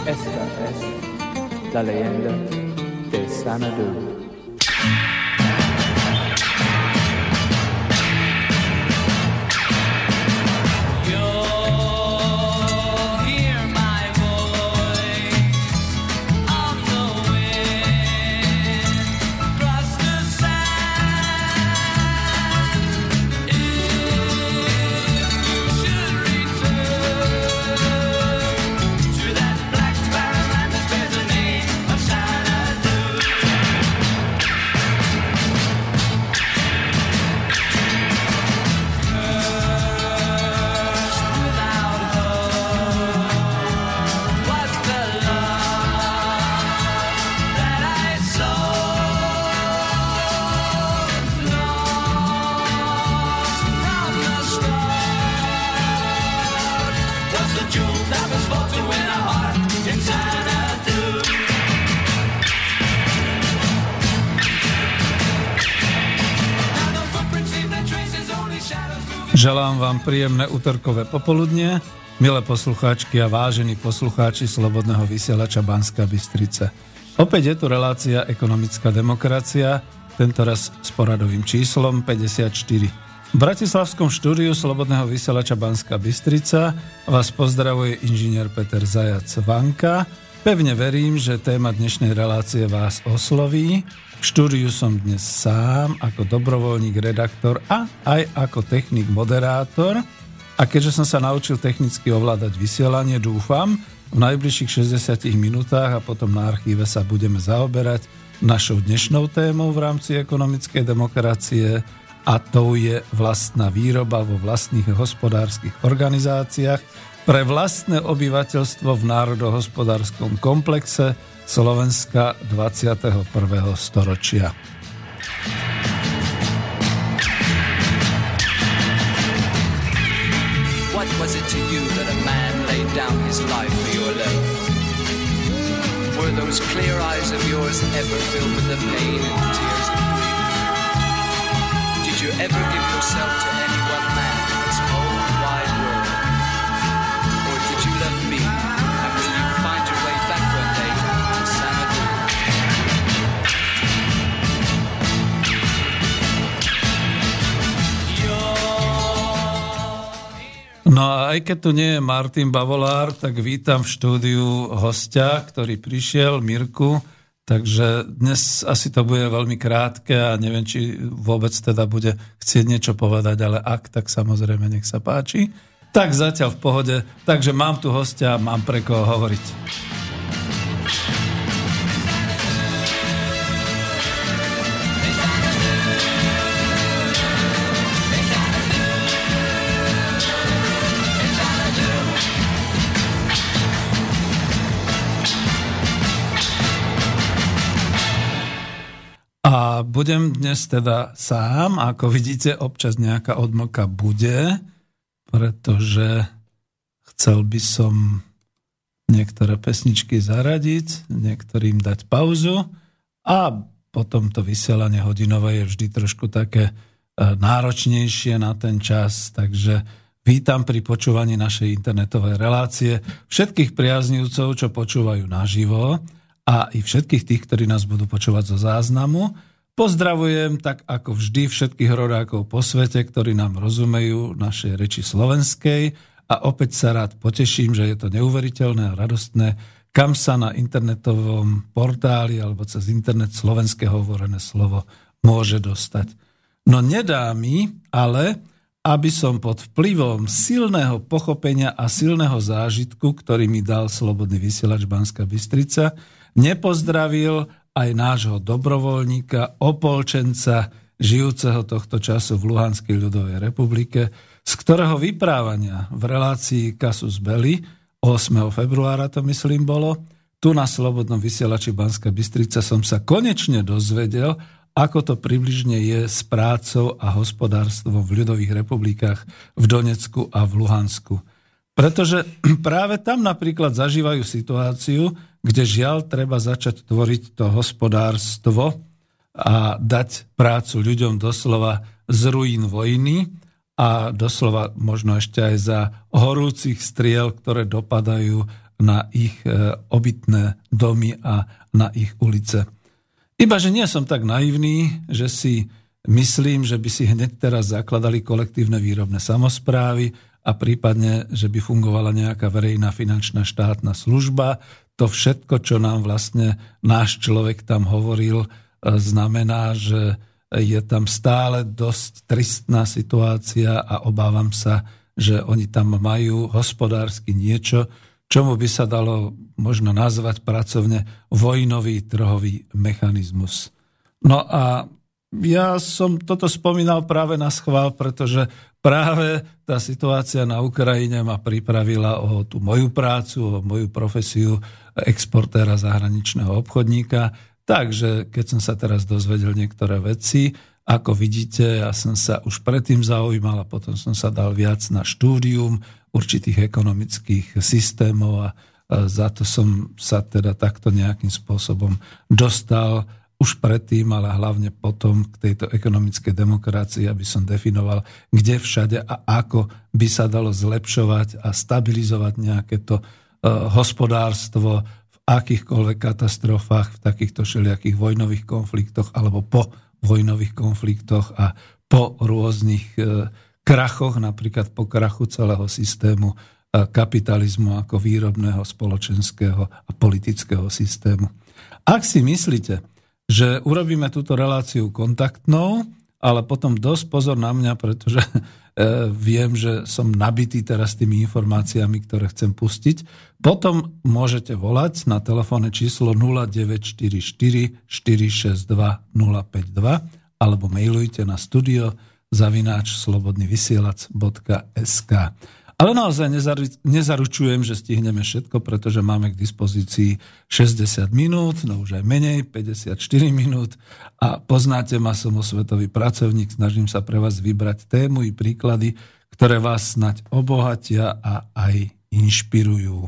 Esta es la leyenda de Xanadu. Želám vám príjemné utorkové popoludnie, milé poslucháčky a vážení poslucháči Slobodného vysielača Banská Bystrica. Opäť je tu relácia Ekonomická demokracia, tentoraz s poradovým číslom 54. V bratislavskom štúdiu Slobodného vysielača Banská Bystrica vás pozdravuje inžinier Peter Zajac Vanka. Pevne verím, že téma dnešnej relácie vás osloví. V štúdiu som dnes sám ako dobrovoľník, redaktor a aj ako technik, moderátor. A keďže som sa naučil technicky ovládať vysielanie, dúfam, v najbližších 60 minútach a potom na archíve sa budeme zaoberať našou dnešnou témou v rámci ekonomickej demokracie, a to je vlastná výroba vo vlastných hospodárskych organizáciách pre vlastné obyvateľstvo v národohospodárskom komplexe Slovenska 21. storočia. What was it to you that a man laid down his life for your love? Were those clear eyes of yours ever filled with the pain and tears of grief? Did you ever give yourself to any one man in this whole wide world? Or did you love me, and will you find your way back one day to Xanadu? No a aj keď tu nie je Martin Bavolár, tak vítam v štúdiu hostia, ktorý prišiel, Mirku. Takže dnes asi to bude veľmi krátke a neviem, či vôbec teda bude chcieť niečo povedať, ale ak, tak samozrejme nech sa páči. Tak zatiaľ v pohode, takže mám tu hostia, mám pre koho hovoriť. A budem dnes teda sám, ako vidíte, občas nejaká odmlka bude, pretože chcel by som niektoré pesničky zaradiť, niektorým dať pauzu a potom to vysielanie hodinové je vždy trošku také náročnejšie na ten čas, takže vítam pri počúvaní našej internetovej relácie všetkých priaznivcov, čo počúvajú naživo, a i všetkých tých, ktorí nás budú počúvať zo záznamu. Pozdravujem tak ako vždy všetkých rodákov po svete, ktorí nám rozumejú našej reči slovenskej a opäť sa rád poteším, že je to neuveriteľné a radostné, kam sa na internetovom portáli alebo cez internet slovenské hovorené slovo môže dostať. No nedá mi, ale aby som pod vplyvom silného pochopenia a silného zážitku, ktorý mi dal Slobodný vysielač Banská Bystrica, nepozdravil aj nášho dobrovoľníka, opolčenca, žijúceho tohto času v Luhanskej ľudovej republike, z ktorého vyprávania v relácii Casus Belli 8. februára, to myslím bolo, tu na Slobodnom vysielači Banská Bystrica som sa konečne dozvedel, ako to približne je s prácou a hospodárstvom v ľudových republikách v Donecku a v Luhansku. Pretože práve tam napríklad zažívajú situáciu, kde žiaľ treba začať tvoriť to hospodárstvo a dať prácu ľuďom doslova z ruín vojny a doslova možno ešte aj za horúcich striel, ktoré dopadajú na ich obytné domy a na ich ulice. Ibaže nie som tak naivný, že si myslím, že by si hneď teraz zakladali kolektívne výrobné samosprávy a prípadne, že by fungovala nejaká verejná finančná štátna služba. To všetko, čo nám vlastne náš človek tam hovoril, znamená, že je tam stále dosť tristná situácia a obávam sa, že oni tam majú hospodársky niečo, čomu by sa dalo možno nazvať pracovne vojnový trhový mechanizmus. No a ja som toto spomínal práve na schvál, pretože práve tá situácia na Ukrajine ma pripravila o tú moju prácu, o moju profesiu exportéra zahraničného obchodníka. Takže keď som sa teraz dozvedel niektoré veci, ako vidíte, ja som sa už predtým zaujímal a potom som sa dal viac na štúdium určitých ekonomických systémov a za to som sa teda takto nejakým spôsobom dostal už predtým, ale hlavne potom k tejto ekonomickej demokracii, aby som definoval, kde všade a ako by sa dalo zlepšovať a stabilizovať nejaké to hospodárstvo v akýchkoľvek katastrofách, v takýchto všelijakých vojnových konfliktoch alebo po vojnových konfliktoch a po rôznych krachoch, napríklad po krachu celého systému kapitalizmu ako výrobného, spoločenského a politického systému. Ak si myslíte, že urobíme túto reláciu kontaktnou, ale potom dosť pozor na mňa, pretože viem, že som nabitý teraz tými informáciami, ktoré chcem pustiť. Potom môžete volať na telefónne číslo 0944 462 052 alebo mailujte na studio@slobodnyvysielac.sk. Ale naozaj nezaručujem, že stihneme všetko, pretože máme k dispozícii 60 minút, no už aj menej, 54 minút a poznáte ma, som osvetový pracovník, snažím sa pre vás vybrať tému i príklady, ktoré vás snáď obohatia a aj inšpirujú.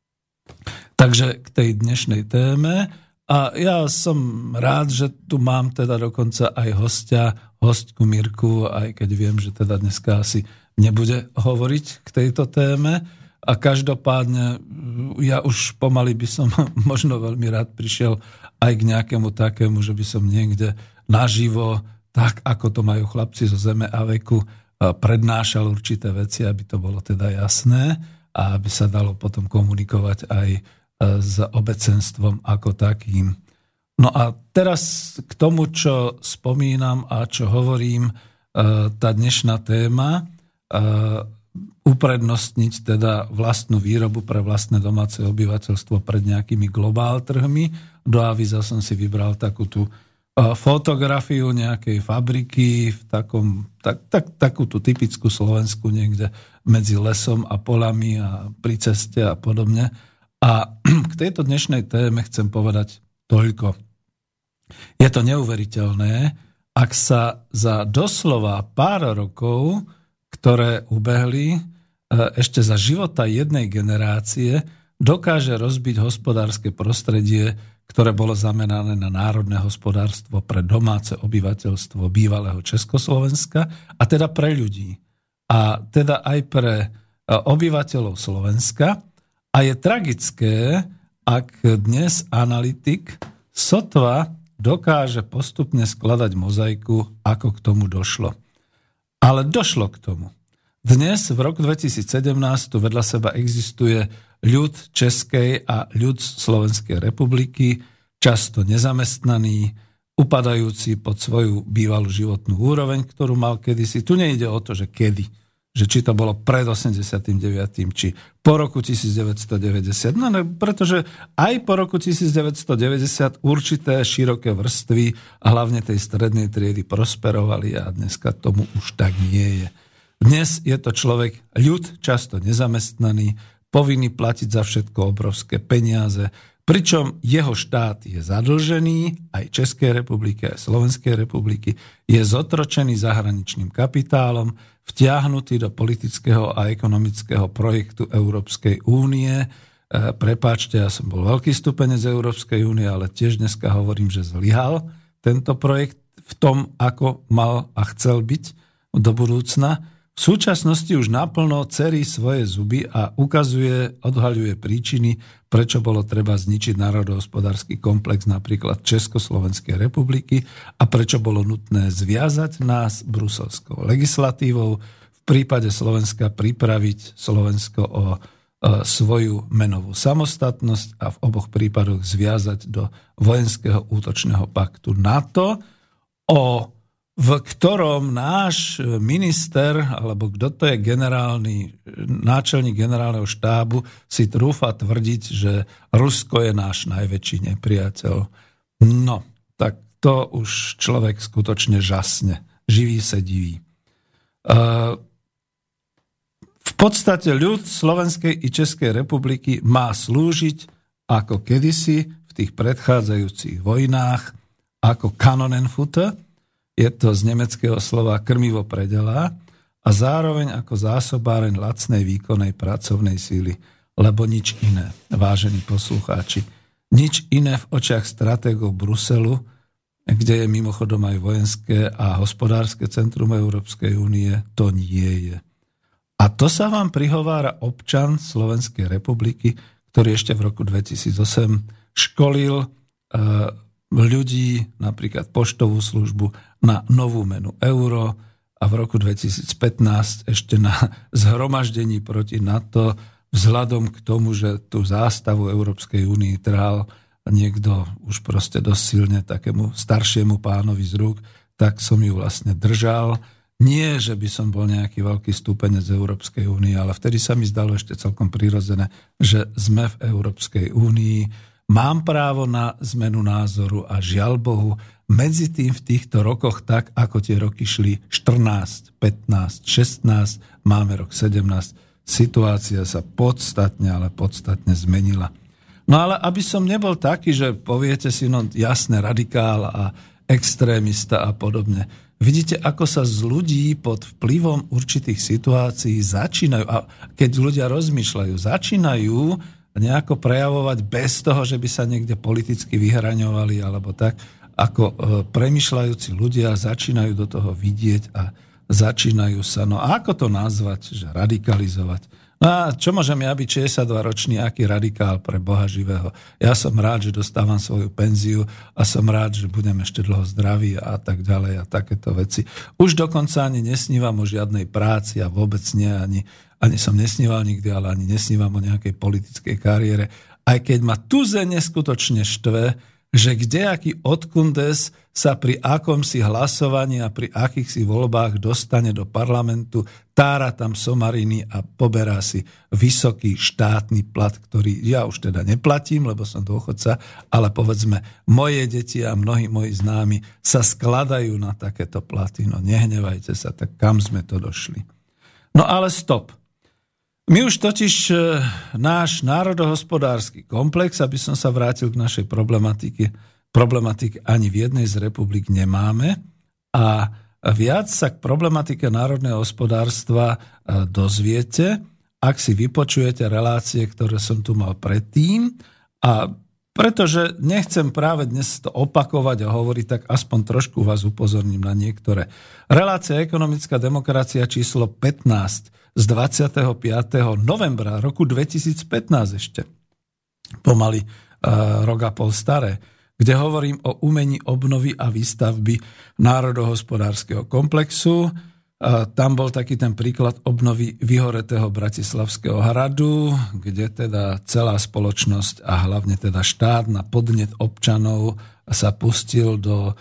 Takže k tej dnešnej téme a ja som rád, že tu mám teda dokonca aj hostku Mirku, aj keď viem, že teda dneska asi nebude hovoriť k tejto téme a každopádne ja už pomaly by som možno veľmi rád prišiel aj k nejakému takému, že by som niekde naživo, tak ako to majú chlapci zo Zeme a veku, prednášal určité veci, aby to bolo teda jasné a aby sa dalo potom komunikovať aj s obecenstvom ako takým. No a teraz k tomu, čo spomínam a čo hovorím, tá dnešná téma, uprednostniť teda vlastnú výrobu pre vlastné domáce obyvateľstvo pred nejakými globál trhmi. Do avíza som si vybral takú tú fotografiu nejakej fabriky v takú tú typickú Slovensku niekde medzi lesom a polami a pri ceste a podobne. A k tejto dnešnej téme chcem povedať toľko. Je to neuveriteľné, ak sa za doslova pár rokov, ktoré ubehli ešte za života jednej generácie, dokáže rozbiť hospodárske prostredie, ktoré bolo zamerané na národné hospodárstvo pre domáce obyvateľstvo bývalého Československa a teda pre ľudí. A teda aj pre obyvateľov Slovenska. A je tragické, ak dnes analytik sotva dokáže postupne skladať mozaiku, ako k tomu došlo. Ale došlo k tomu. Dnes, v roku 2017, tu vedľa seba existuje ľud Českej a ľud Slovenskej republiky, často nezamestnaný, upadajúci pod svoju bývalú životnú úroveň, ktorú mal kedysi. Tu nejde o to, že kedy. Že či to bolo pred 89. či po roku 1990. No ne, pretože aj po roku 1990 určité široké vrstvy a hlavne tej strednej triedy prosperovali a dneska tomu už tak nie je. Dnes je to človek, ľud, často nezamestnaný, povinný platiť za všetko obrovské peniaze, pričom jeho štát je zadlžený, aj Českej republiky, aj Slovenskej republiky, je zotročený zahraničným kapitálom, vtiahnutý do politického a ekonomického projektu Európskej únie. Prepáčte, ja som bol veľký stupenec Európskej únie, ale tiež dneska hovorím, že zlyhal tento projekt v tom, ako mal a chcel byť do budúcna. V v súčasnosti už naplno cerí svoje zuby a odhaľuje príčiny, prečo bolo treba zničiť národohospodársky komplex napríklad Československej republiky a prečo bolo nutné zviazať nás bruselskou legislatívou, v prípade Slovenska pripraviť Slovensko o svoju menovú samostatnosť a v oboch prípadoch zviazať do vojenského útočného paktu NATO, v ktorom náš minister, alebo kto to je náčelník generálneho štábu, si trúfa tvrdiť, že Rusko je náš najväčší nepriateľ. No, tak to už človek skutočne žasne. Živý se diví. V podstate ľud Slovenskej i Českej republiky má slúžiť ako kedysi v tých predchádzajúcich vojnách ako Kanonenfutter, je to z nemeckého slova krmivo predelá, a zároveň ako zásobáreň lacnej výkonnej pracovnej síly, lebo nič iné, vážení poslucháči, nič iné v očiach stratégov Bruselu, kde je mimochodom aj vojenské a hospodárske centrum Európskej únie, to nie je. A to sa vám prihovára občan Slovenskej republiky, ktorý ešte v roku 2008 školil ľudí, napríklad poštovú službu, na novú menu euro a v roku 2015 ešte na zhromaždení proti NATO vzhľadom k tomu, že tú zástavu Európskej únie trhal niekto už proste dosť silne takému staršiemu pánovi z rúk, tak som ju vlastne držal. Nie, že by som bol nejaký veľký stúpenec Európskej únie, ale vtedy sa mi zdalo ešte celkom prirodzené, že sme v Európskej únii. Mám právo na zmenu názoru a žiaľ Bohu, medzi tým v týchto rokoch, tak ako tie roky šli 14, 15, 16, máme rok 17, situácia sa podstatne zmenila. No ale aby som nebol taký, že poviete si, no jasné, radikál a extrémista a podobne. Vidíte, ako sa z ľudí pod vplyvom určitých situácií začínajú, a keď ľudia rozmýšľajú, začínajú nejako prejavovať bez toho, že by sa niekde politicky vyhraňovali alebo tak, ako premýšľajúci ľudia začínajú do toho vidieť a začínajú sa, no ako to nazvať, že radikalizovať. No a čo môžem ja byť 62-ročný, aký radikál pre Boha živého? Ja som rád, že dostávam svoju penziu a som rád, že budem ešte dlho zdravý a tak ďalej a takéto veci. Už dokonca ani nesnívam o žiadnej práci a vôbec nie, ani som nesníval nikdy, ale ani nesnívam o nejakej politickej kariére. Aj keď ma tuze neskutočne štve, že kdejaký odkundes sa pri akomsi hlasovaní a pri akýchsi voľbách dostane do parlamentu, tára tam somariny a poberá si vysoký štátny plat, ktorý ja už teda neplatím, lebo som dôchodca, ale povedzme, moje deti a mnohí moji známi sa skladajú na takéto platy. No nehnevajte sa, tak kam sme to došli? No ale stop. My už totiž náš národohospodársky komplex, aby som sa vrátil k našej problematike ani v jednej z republik nemáme a viac sa k problematike národného hospodárstva dozviete, ak si vypočujete relácie, ktoré som tu mal predtým, a pretože nechcem práve dnes to opakovať a hovoriť, tak aspoň trošku vás upozorním na niektoré. Relácia Ekonomická demokracia číslo 15 z 25. novembra roku 2015 ešte. Pomaly rok a pol staré, kde hovorím o umení obnovy a výstavby národohospodárskeho komplexu. Tam bol taký ten príklad obnovy vyhoretého Bratislavského hradu, kde teda celá spoločnosť a hlavne teda štát na podnet občanov sa pustil do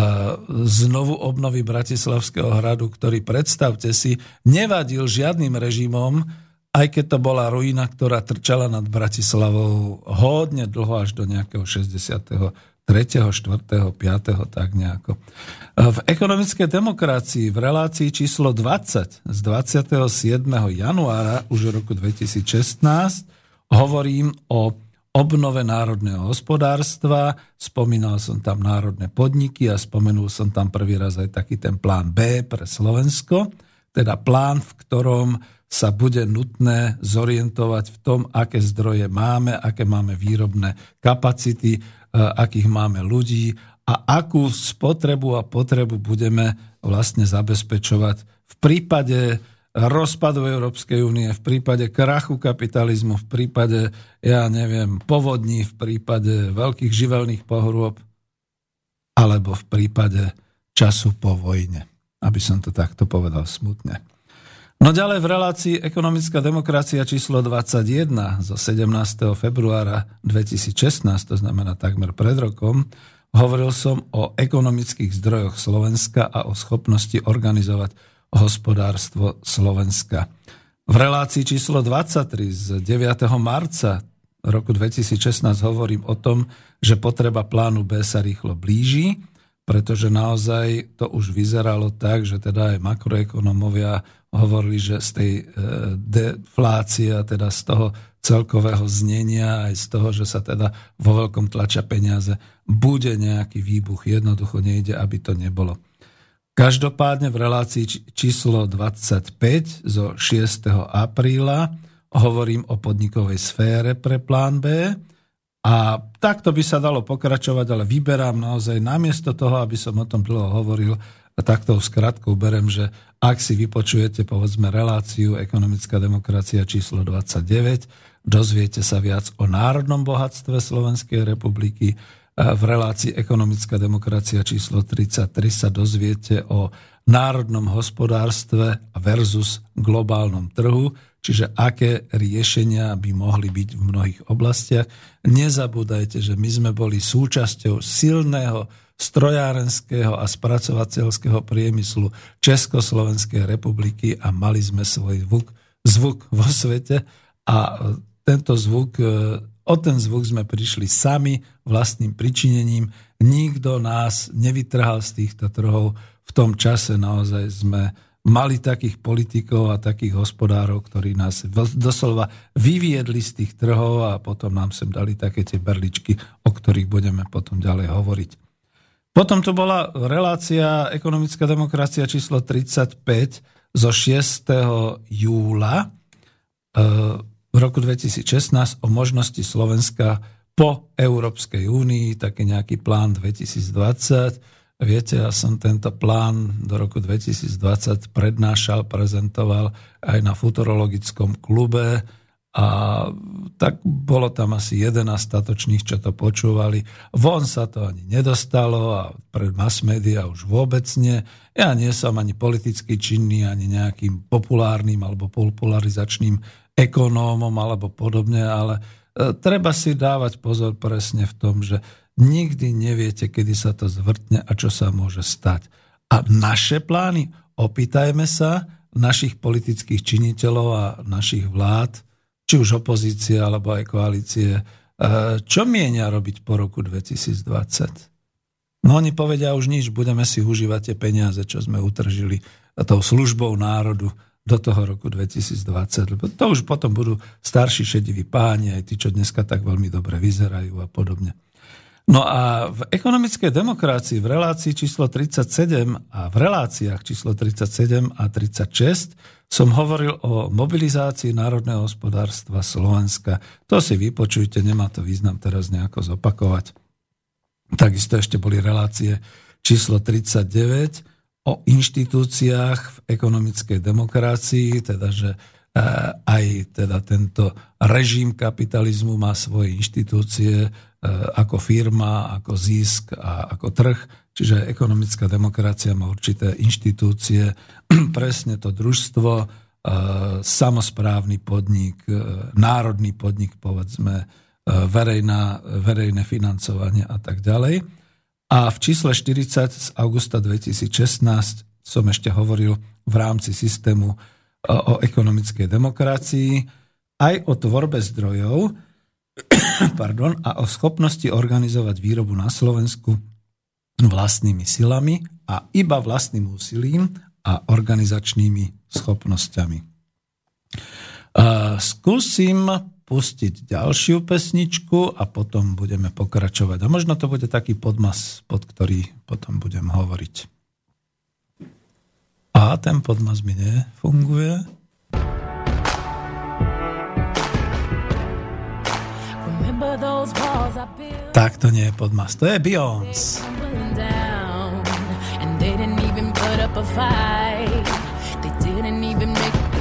znovu obnovy Bratislavského hradu, ktorý, predstavte si, nevadil žiadnym režimom, aj keď to bola ruína, ktorá trčala nad Bratislavou hodne dlho až do nejakého 63., 4., 5., tak nejako. V Ekonomickej demokracii v relácii číslo 20 z 27. januára už roku 2016 hovorím o obnove národného hospodárstva, spomínal som tam národné podniky a spomenul som tam prvý raz aj taký ten plán B pre Slovensko, teda plán, v ktorom sa bude nutné zorientovať v tom, aké zdroje máme, aké máme výrobné kapacity, akých máme ľudí a akú spotrebu a potrebu budeme vlastne zabezpečovať v prípade rozpadu Európskej únie, v prípade krachu kapitalizmu, v prípade, povodní, v prípade veľkých živelných pohrôb, alebo v prípade času po vojne, aby som to takto povedal smutne. No ďalej v relácii Ekonomická demokracia číslo 21 zo 17. februára 2016, to znamená takmer pred rokom, hovoril som o ekonomických zdrojoch Slovenska a o schopnosti organizovať hospodárstvo Slovenska. V relácii číslo 23 z 9. marca roku 2016 hovorím o tom, že potreba plánu B sa rýchlo blíži, pretože naozaj to už vyzeralo tak, že teda aj makroekonomovia hovorili, že z tej deflácie, teda z toho celkového znenia, aj z toho, že sa teda vo veľkom tlačia peniaze, bude nejaký výbuch. Jednoducho nejde, aby to nebolo. Každopádne v relácii číslo 25 zo 6. apríla hovorím o podnikovej sfére pre plán B. A takto by sa dalo pokračovať, ale vyberám naozaj namiesto toho, aby som o tom dlho hovoril, a takto skratkou berem, že ak si vypočujete, povedzme, reláciu Ekonomická demokracia číslo 29, dozviete sa viac o národnom bohatstve Slovenskej republiky. V relácii Ekonomická demokracia číslo 33 sa dozviete o národnom hospodárstve versus globálnom trhu, čiže aké riešenia by mohli byť v mnohých oblastiach. Nezabúdajte, že my sme boli súčasťou silného strojárenského a spracovateľského priemyslu Československej republiky a mali sme svoj zvuk vo svete a o ten zvuk sme prišli sami vlastným pričinením. Nikto nás nevytrhal z týchto trhov. V tom čase naozaj sme mali takých politikov a takých hospodárov, ktorí nás doslova vyviedli z tých trhov a potom nám sem dali také tie berličky, o ktorých budeme potom ďalej hovoriť. Potom tu bola relácia Ekonomická demokracia číslo 35 zo 6. júla v roku 2016 o možnosti Slovenska po Európskej únii, taký nejaký plán 2020. Viete, ja som tento plán do roku 2020 prednášal, prezentoval aj na futurologickom klube a tak bolo tam asi 11 statočných, čo to počúvali. Von sa to ani nedostalo a pred mass media už vôbec nie. Ja nie som ani politicky činný, ani nejakým populárnym alebo popularizačným ekonómom alebo podobne, ale treba si dávať pozor presne v tom, že nikdy neviete, kedy sa to zvrtne a čo sa môže stať. A naše plány, opýtajme sa našich politických činiteľov a našich vlád, či už opozície alebo aj koalície, čo mienia robiť po roku 2020. No oni povedia už nič, budeme si užívať tie peniaze, čo sme utržili tou službou národu do toho roku 2020. Lebo to už potom budú starší šediví páni, aj tí, čo dneska tak veľmi dobre vyzerajú a podobne. No a v Ekonomickej demokracii v relácii číslo 37 a v reláciách číslo 37 a 36 som hovoril o mobilizácii národného hospodárstva Slovenska. To si vypočujte, nemá to význam teraz nejako zopakovať. Takisto ešte boli relácie číslo 39 o inštitúciách v ekonomickej demokracii, teda že aj teda tento režim kapitalizmu má svoje inštitúcie ako firma, ako zisk a ako trh. Čiže ekonomická demokracia má určité inštitúcie, presne to družstvo, samosprávny podnik, národný podnik, povedzme, verejné financovanie a tak ďalej. A v čísle 40 z augusta 2016 som ešte hovoril v rámci systému o ekonomickej demokracii aj o tvorbe zdrojov a o schopnosti organizovať výrobu na Slovensku vlastnými silami a iba vlastným úsilím a organizačnými schopnosťami. Skúsim pustiť ďalšiu pesničku a potom budeme pokračovať. A možno to bude taký podmas, pod ktorý potom budem hovoriť. A ten podmas mi nefunguje. Tak to nie je podmas, to je Beyoncé. And they didn't even put up a fight. They didn't even make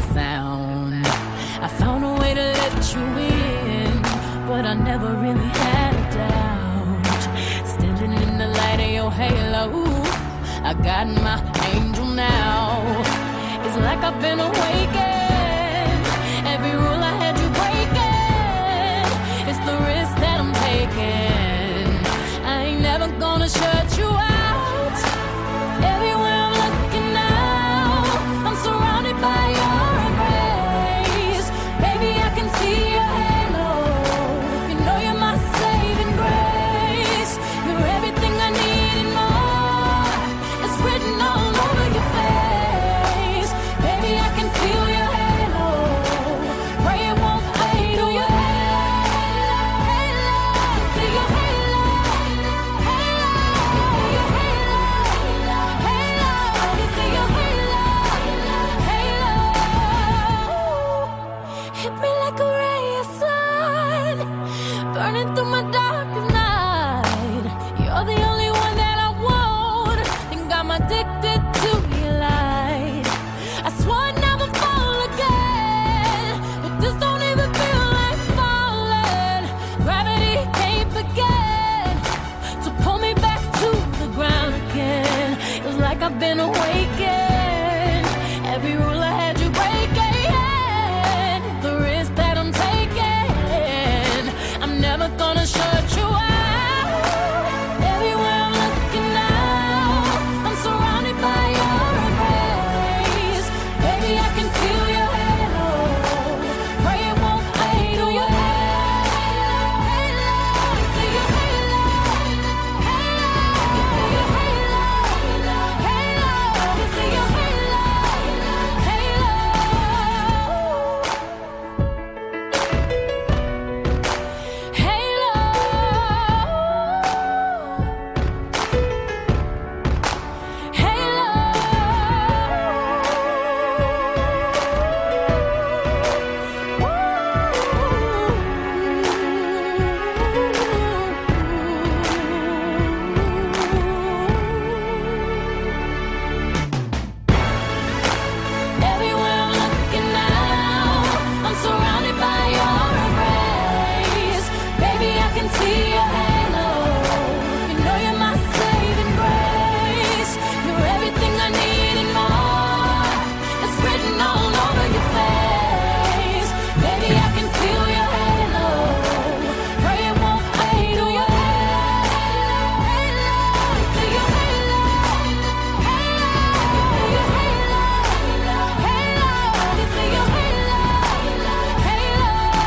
you in, but I never really had a doubt. Standing in the light of your halo, I got my angel now. It's like I've been awakened. Every rule I had you breaking, it's the risk that I'm taking. I ain't never gonna shut you out. Everywhere I'm looking now, I'm surrounded by your embrace. Baby, I can see your halo. You know you're my saving grace. You're everything I need and more. It's written all over your face. Baby, I can feel your halo. Pray it won't fade. Do your halo, halo. See your halo, halo. Your halo, halo. You see your halo, halo. Hit me like a ray of sun, burning through my darkest night. You're the only one that I want. Think I'm addicted to your light. I swore I'd never fall again, but this don't even feel like falling. Gravity can't begin to pull me back to the ground again. It's like I've been awakened. Every rule I had you breaking, the risk that I'm taking. I'm never gonna shut you out. Everywhere I'm looking now, I'm surrounded by your embrace. Baby, I can feel your halo. Pray it won't fade. Do your halo, halo. See your halo, halo. Your halo, halo. You see your halo, halo. Everywhere I'm looking now, I'm surrounded by your embrace. Baby, I can see your halo. You know you're my saving grace. You're everything I need and more. It's written all over your face. Baby, I can feel your halo. Pray it won't fade. Do your halo, halo. You see your halo, halo. Your halo, halo. You see your halo, halo.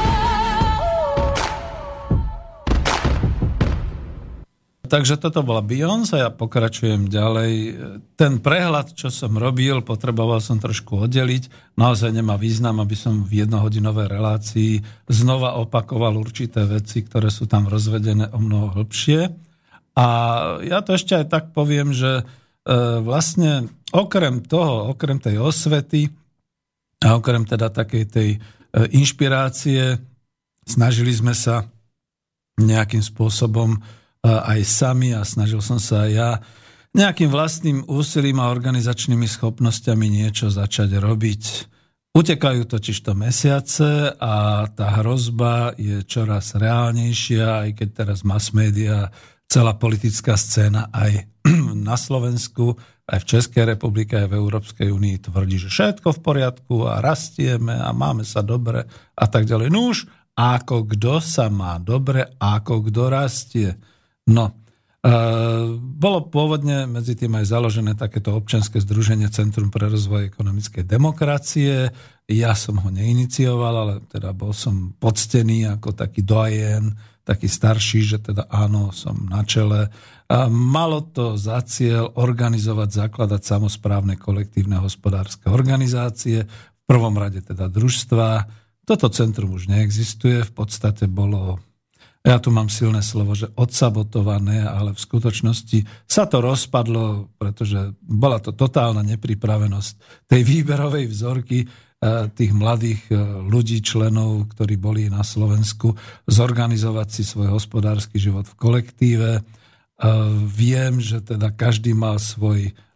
Takže toto bola Beyoncé a ja pokračujem ďalej. Ten prehľad, čo som robil, potreboval som trošku oddeliť. Naozaj nemá význam, aby som v jednohodinovej relácii znova opakoval určité veci, ktoré sú tam rozvedené o mnoho hlbšie. A ja to ešte aj tak poviem, že vlastne okrem toho, okrem tej osvety a okrem teda takej tej inšpirácie, snažili sme sa nejakým spôsobom aj sami a snažil som sa aj ja nejakým vlastným úsilím a organizačnými schopnosťami niečo začať robiť. Utekajú totižto mesiace a tá hrozba je čoraz reálnejšia, aj keď teraz mass media, celá politická scéna aj na Slovensku, aj v Českej republike, aj v Európskej únii tvrdí, že všetko v poriadku a rastieme a máme sa dobre a tak ďalej. No už ako kto sa má dobre, ako kto rastie. No, bolo pôvodne medzi tým aj založené takéto občianske združenie Centrum pre rozvoj ekonomickej demokracie. Ja som ho neinicioval, ale teda bol som poctený ako taký doyen, taký starší, že teda áno, som na čele. A malo to za cieľ organizovať, zakladať samosprávne kolektívne hospodárske organizácie, v prvom rade teda družstva. Toto centrum už neexistuje, v podstate bolo... Ja tu mám silné slovo, že odsabotované, ale v skutočnosti sa to rozpadlo, pretože bola to totálna nepripravenosť tej výberovej vzorky tých mladých ľudí, členov, ktorí boli na Slovensku, zorganizovať si svoj hospodársky život v kolektíve. Viem, že teda každý mal svoj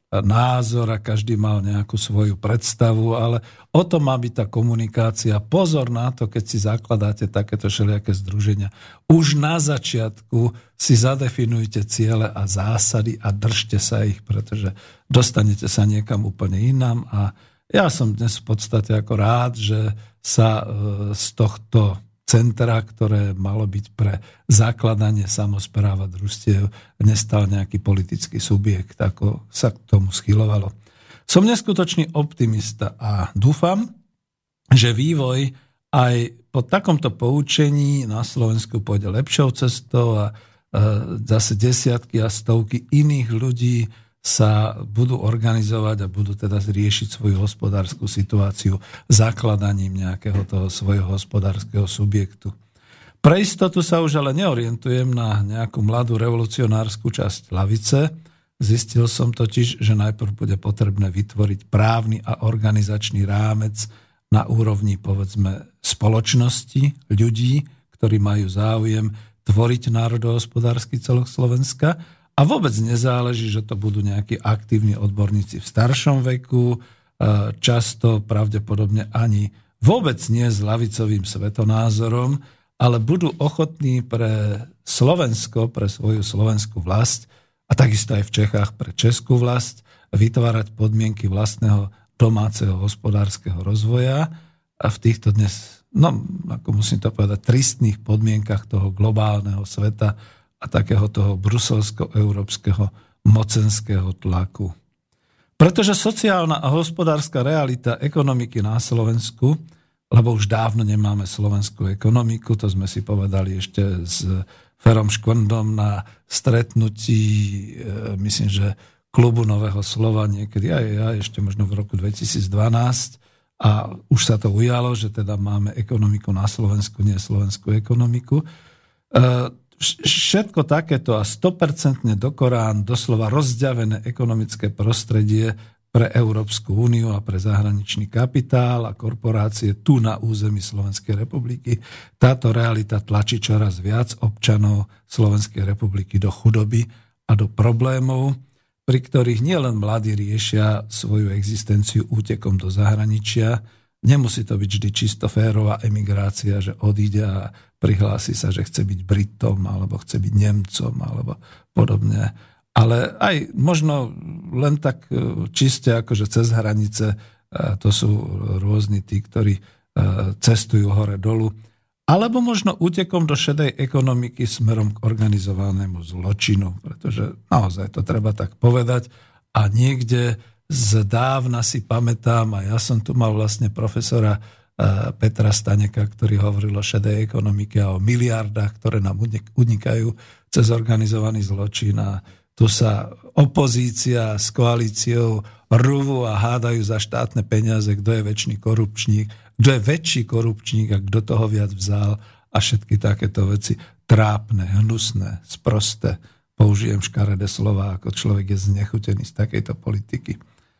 názor a každý mal nejakú svoju predstavu, ale o tom má byť tá komunikácia. Pozor na to, keď si zakladáte takéto všelijaké združenia. Už na začiatku si zadefinujte ciele a zásady a držte sa ich, pretože dostanete sa niekam úplne inám. A ja som dnes v podstate ako rád, že sa z tohto centra, ktoré malo byť pre zakladanie samospráv a družstiev, nestal nejaký politický subjekt, ako sa k tomu schylovalo. Som neskutočný optimista a dúfam, že vývoj aj po takomto poučení na Slovensku pôjde lepšou cestou a zase desiatky a stovky iných ľudí sa budú organizovať a budú teda riešiť svoju hospodárskú situáciu zakladaním nejakého toho svojho hospodárskeho subjektu. Pre istotu sa už ale neorientujem na nejakú mladú revolucionárskú časť ľavice. Zistil som totiž, že najprv bude potrebné vytvoriť právny a organizačný rámec na úrovni, povedzme, spoločnosti, ľudí, ktorí majú záujem tvoriť národohospodársky celok Slovenska. A vôbec nezáleží, že to budú nejakí aktívni odborníci v staršom veku, často pravdepodobne ani vôbec nie s ľavicovým svetonázorom, ale budú ochotní pre Slovensko, pre svoju slovenskú vlast a takisto aj v Čechách pre českú vlast vytvárať podmienky vlastného domáceho hospodárskeho rozvoja a v týchto dnes, ako musím to povedať, tristných podmienkach toho globálneho sveta a takého toho bruselsko-európskeho mocenského tlaku. Pretože sociálna a hospodárska realita ekonomiky na Slovensku, lebo už dávno nemáme slovenskú ekonomiku, to sme si povedali ešte s Ferom Škvrndom na stretnutí, myslím, že klubu Nového slova niekedy, aj ešte možno v roku 2012, a už sa to ujalo, že teda máme ekonomiku na Slovensku, nie slovenskú ekonomiku. Všetko takéto a 100% do Korán doslova rozďavené ekonomické prostredie pre Európsku úniu a pre zahraničný kapitál a korporácie tu na území Slovenskej republiky. Táto realita tlačí čoraz viac občanov Slovenskej republiky do chudoby a do problémov, pri ktorých nielen mladí riešia svoju existenciu útekom do zahraničia. Nemusí to byť vždy čisto férová emigrácia, že odíde a prihlási sa, že chce byť Britom, alebo chce byť Nemcom, alebo podobne. Ale aj možno len tak čiste, akože cez hranice, to sú rôzni tí, ktorí cestujú hore-dolu, alebo možno útekom do šedej ekonomiky smerom k organizovanému zločinu, pretože naozaj to treba tak povedať a niekde zdávna si pamätám, a ja som tu mal vlastne profesora Petra Staneka, ktorý hovoril o šedej ekonomike a o miliardách, ktoré nám unikajú cez organizovaný zločin. A tu sa opozícia s koalíciou rúvu a hádajú za štátne peniaze, kto je väčší korupčník, kto je väčší korupčník a kto toho viac vzal a všetky takéto veci trápne, hnusné, sprosté. Použijem škaredé slova, ako človek je znechutený z takejto politiky.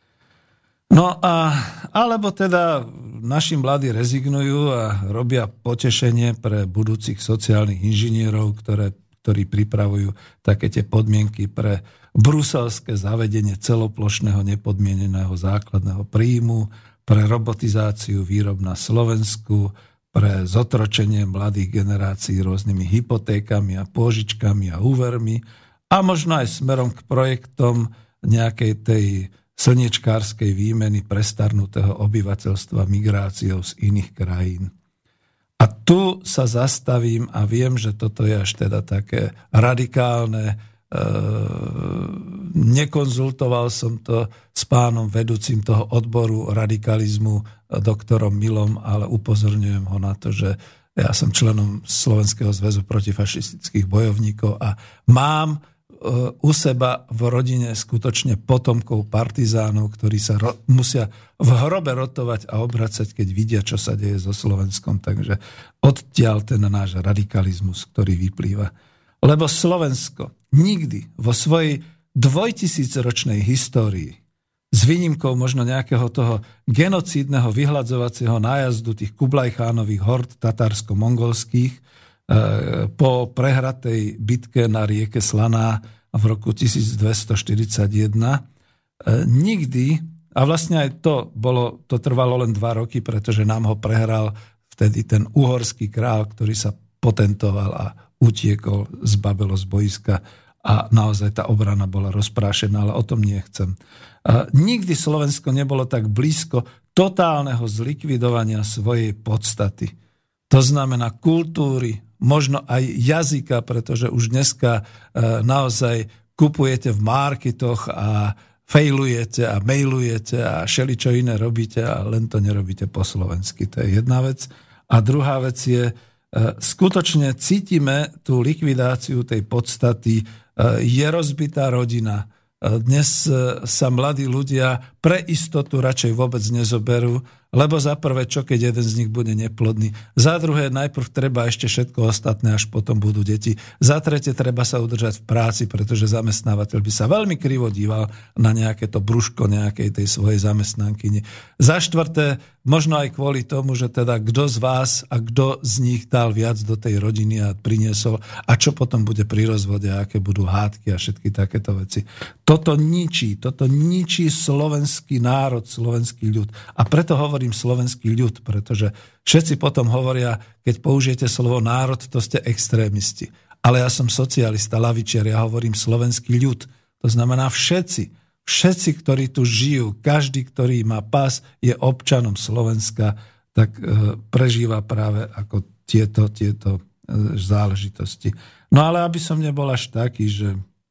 No a, alebo teda naši mladí rezignujú a robia potešenie pre budúcich sociálnych inžinierov, ktorí pripravujú také tie podmienky pre bruselské zavedenie celoplošného nepodmieneného základného príjmu, pre robotizáciu výrob na Slovensku, pre zotročenie mladých generácií rôznymi hypotékami a pôžičkami a úvermi a možno aj smerom k projektom nejakej tej slniečkárskej výmeny prestarnutého obyvateľstva migráciou z iných krajín. A tu sa zastavím a viem, že toto je až teda také radikálne. Nekonzultoval som to s pánom vedúcim toho odboru radikalizmu, doktorom Milom, ale upozorňujem ho na to, že ja som členom Slovenského zväzu protifašistických bojovníkov a mám u seba v rodine skutočne potomkov partizánov, ktorí sa musia v hrobe rotovať a obracať, keď vidia, čo sa deje so Slovenskom. Takže odtiaľ ten náš radikalizmus, ktorý vyplýva. Lebo Slovensko nikdy vo svojej 2000-ročnej histórii, s výnimkou možno nejakého toho genocídneho vyhľadzovacieho nájazdu tých Kublajchánových hord tatársko-mongolských, po prehratej bitke na rieke Slaná v roku 1241 nikdy, a vlastne aj to trvalo len 2 roky, pretože nám ho prehral vtedy ten uhorský král, ktorý sa potentoval a utiekol, zbabelo z boiska a naozaj tá obrana bola rozprášená, ale o tom nechcem. Nikdy Slovensko nebolo tak blízko totálneho zlikvidovania svojej podstaty. To znamená kultúry, možno aj jazyka, pretože už dneska naozaj kupujete v marketoch a failujete a mailujete a všeličo iné robíte a len to nerobíte po slovensky. To je jedna vec. A druhá vec je, skutočne cítime tú likvidáciu tej podstaty, je rozbitá rodina. Dnes sa mladí ľudia pre istotu radšej vôbec nezoberú, lebo za prvé, čo keď jeden z nich bude neplodný. Za druhé, najprv treba ešte všetko ostatné, až potom budú deti. Za tretie, treba sa udržať v práci, pretože zamestnávateľ by sa veľmi krivo díval na nejaké to brúško nejakej tej svojej zamestnankyne. Za štvrté, možno aj kvôli tomu, že teda kto z vás a kto z nich dal viac do tej rodiny a priniesol a čo potom bude pri rozvode, aké budú hádky a všetky takéto veci. Toto ničí slovenský národ, slovenský ľud. A preto hovorím slovenský ľud, pretože všetci potom hovoria, keď použijete slovo národ, to ste extrémisti. Ale ja som socialista, lavičiar, ja hovorím slovenský ľud. To znamená všetci, ktorí tu žijú, každý, ktorý má pas, je občanom Slovenska, tak prežíva práve ako tieto záležitosti. No ale aby som nebol až taký, že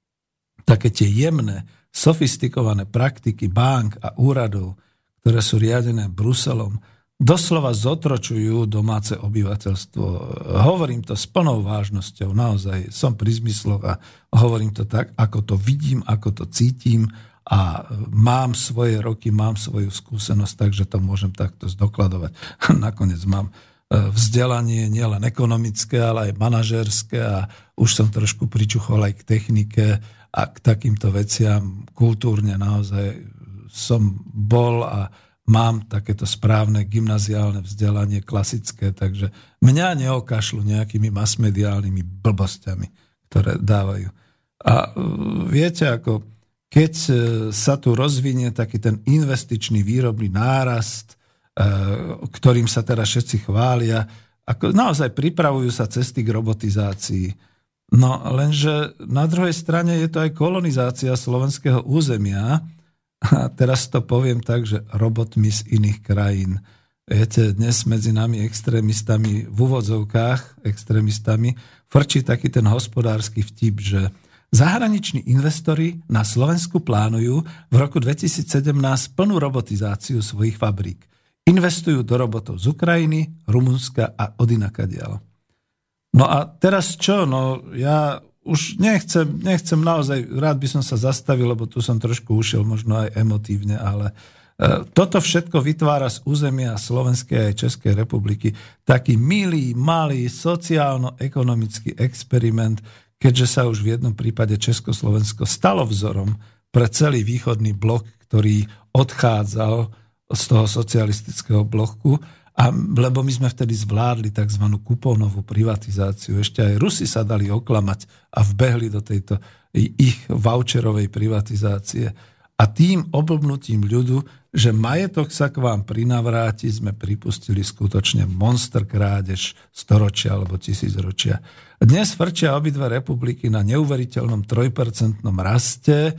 také tie jemné, sofistikované praktiky bank a úradov, ktoré sú riadené Bruselom, doslova zotročujú domáce obyvateľstvo. Hovorím to s plnou vážnosťou, naozaj som pri zmysloch a hovorím to tak, ako to vidím, ako to cítim a mám svoje roky, mám svoju skúsenosť, takže to môžem takto zdokladovať. Nakoniec mám vzdelanie nielen ekonomické, ale aj manažérske a už som trošku pričuchol aj k technike a k takýmto veciam. Kultúrne naozaj som bol a mám takéto správne gymnaziálne vzdelanie, klasické, takže mňa neokašľú nejakými masmediálnymi blbosťami, ktoré dávajú. A viete, ako keď sa tu rozvinie taký ten investičný výrobný nárast, ktorým sa teraz všetci chvália, ako naozaj pripravujú sa cesty k robotizácii. No lenže na druhej strane je to aj kolonizácia slovenského územia. A teraz to poviem tak, že robotmi z iných krajín. Viete, dnes medzi nami extrémistami, v úvodzovkách extrémistami, frčí taký ten hospodársky vtip, že zahraniční investori na Slovensku plánujú v roku 2017 plnú robotizáciu svojich fabrík. Investujú do robotov z Ukrajiny, Rumunska a odinakadiaľ. No a teraz čo? No ja už nechcem naozaj, rád by som sa zastavil, lebo tu som trošku ušiel možno aj emotívne, ale toto všetko vytvára z územia Slovenskej aj Českej republiky taký milý, malý sociálno-ekonomický experiment, keďže sa už v jednom prípade Československo stalo vzorom pre celý východný blok, ktorý odchádzal z toho socialistického bloku, lebo my sme vtedy zvládli tzv. Kupónovú privatizáciu. Ešte aj Rusi sa dali oklamať a vbehli do tejto ich voucherovej privatizácie. A tým oblbnutím ľudu, že majetok sa k vám prinavráti, sme pripustili skutočne monster krádež storočia alebo tisícročia. Dnes frčia obidve republiky na neuveriteľnom 3% raste.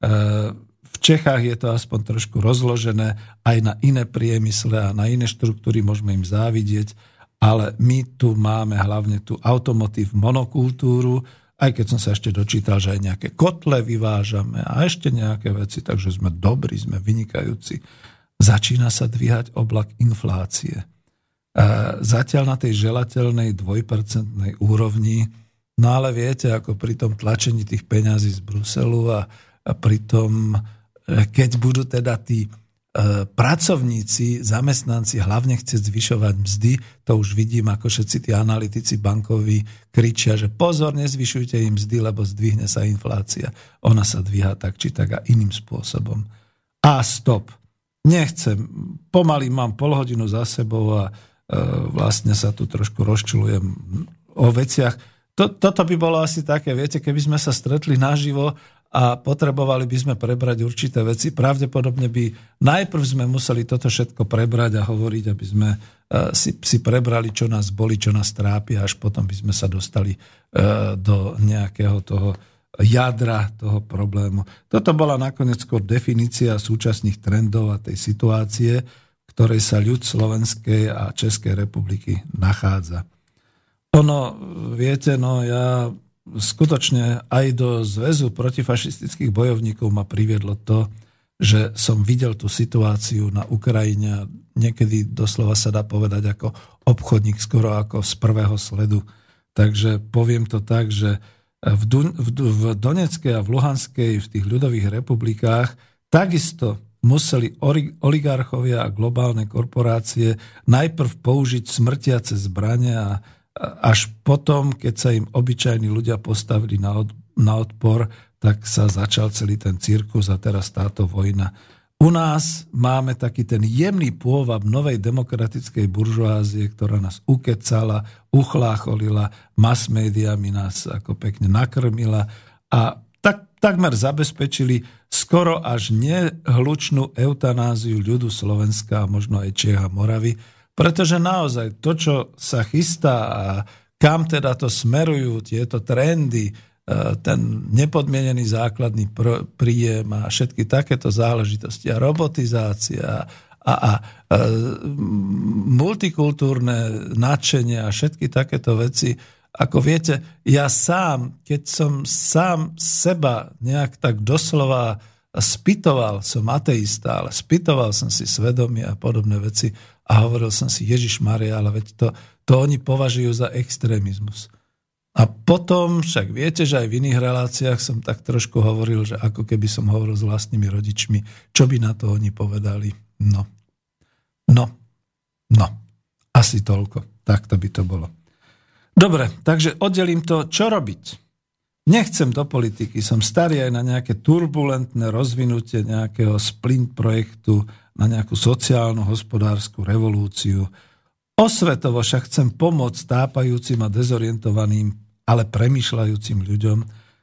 V Čechách je to aspoň trošku rozložené aj na iné priemysle a na iné štruktúry, môžeme im závidieť, ale my tu máme hlavne tú automotív monokultúru, aj keď som sa ešte dočítal, že aj nejaké kotle vyvážame a ešte nejaké veci, takže sme dobrí, sme vynikajúci. Začína sa dvíhať oblak inflácie. Zatiaľ na tej želateľnej 2% úrovni, no ale viete, ako pri tom tlačení tých peňazí z Bruselu a pri tom, keď budú teda tí pracovníci, zamestnanci hlavne chcieť zvyšovať mzdy, to už vidím, ako všetci tí analytici bankoví kričia, že pozor, nezvyšujte im mzdy, lebo zdvihne sa inflácia. Ona sa dvíha tak či tak a iným spôsobom. A stop. Nechcem. Pomaly mám pol hodinu za sebou a vlastne sa tu trošku rozčuľujem o veciach. Toto by bolo asi také, viete, keby sme sa stretli naživo a potrebovali by sme prebrať určité veci. Pravdepodobne by najprv sme museli toto všetko prebrať a hovoriť, aby sme si prebrali, čo nás boli, čo nás trápi, a až potom by sme sa dostali do nejakého toho jadra toho problému. Toto bola nakoniec skôr definícia súčasných trendov a tej situácie, v ktorej sa ľud Slovenskej a Českej republiky nachádza. Viete, ja skutočne aj do Zväzu protifašistických bojovníkov ma priviedlo to, že som videl tú situáciu na Ukrajine a niekedy doslova sa dá povedať ako obchodník, skoro ako z prvého sledu. Takže poviem to tak, že v Donetskej a v Luhanskej, v tých ľudových republikách takisto museli oligarchovia a globálne korporácie najprv použiť smrtiace zbrane a až potom, keď sa im obyčajní ľudia postavili na odpor, tak sa začal celý ten cirkus a teraz táto vojna. U nás máme taký ten jemný pôvab novej demokratickej buržoázie, ktorá nás ukecala, uchlácholila, mass médiami nás ako pekne nakrmila a takmer zabezpečili skoro až nehlučnú eutanáziu ľudu Slovenska a možno aj Čiech a Moravy, pretože naozaj to, čo sa chystá a kam teda to smerujú tieto trendy, ten nepodmienený základný príjem a všetky takéto záležitosti a robotizácia a multikultúrne nadšenie a všetky takéto veci. Ako viete, ja sám, keď som sám seba nejak tak doslova spytoval, som ateista, ale spytoval som si svedomie a podobné veci a hovoril som si, Ježišmaria, ale veď to oni považujú za extrémizmus. A potom však viete, že aj v iných reláciách som tak trošku hovoril, že ako keby som hovoril s vlastnými rodičmi, čo by na to oni povedali. No. Asi toľko. Takto by to bolo. Dobre, takže oddelím to, čo robiť. Nechcem do politiky, som starý aj na nejaké turbulentné rozvinutie nejakého splint projektu, na nejakú sociálnu, hospodársku revolúciu. Osvetovo však chcem pomôcť tápajúcim a dezorientovaným, ale premýšľajúcim ľuďom,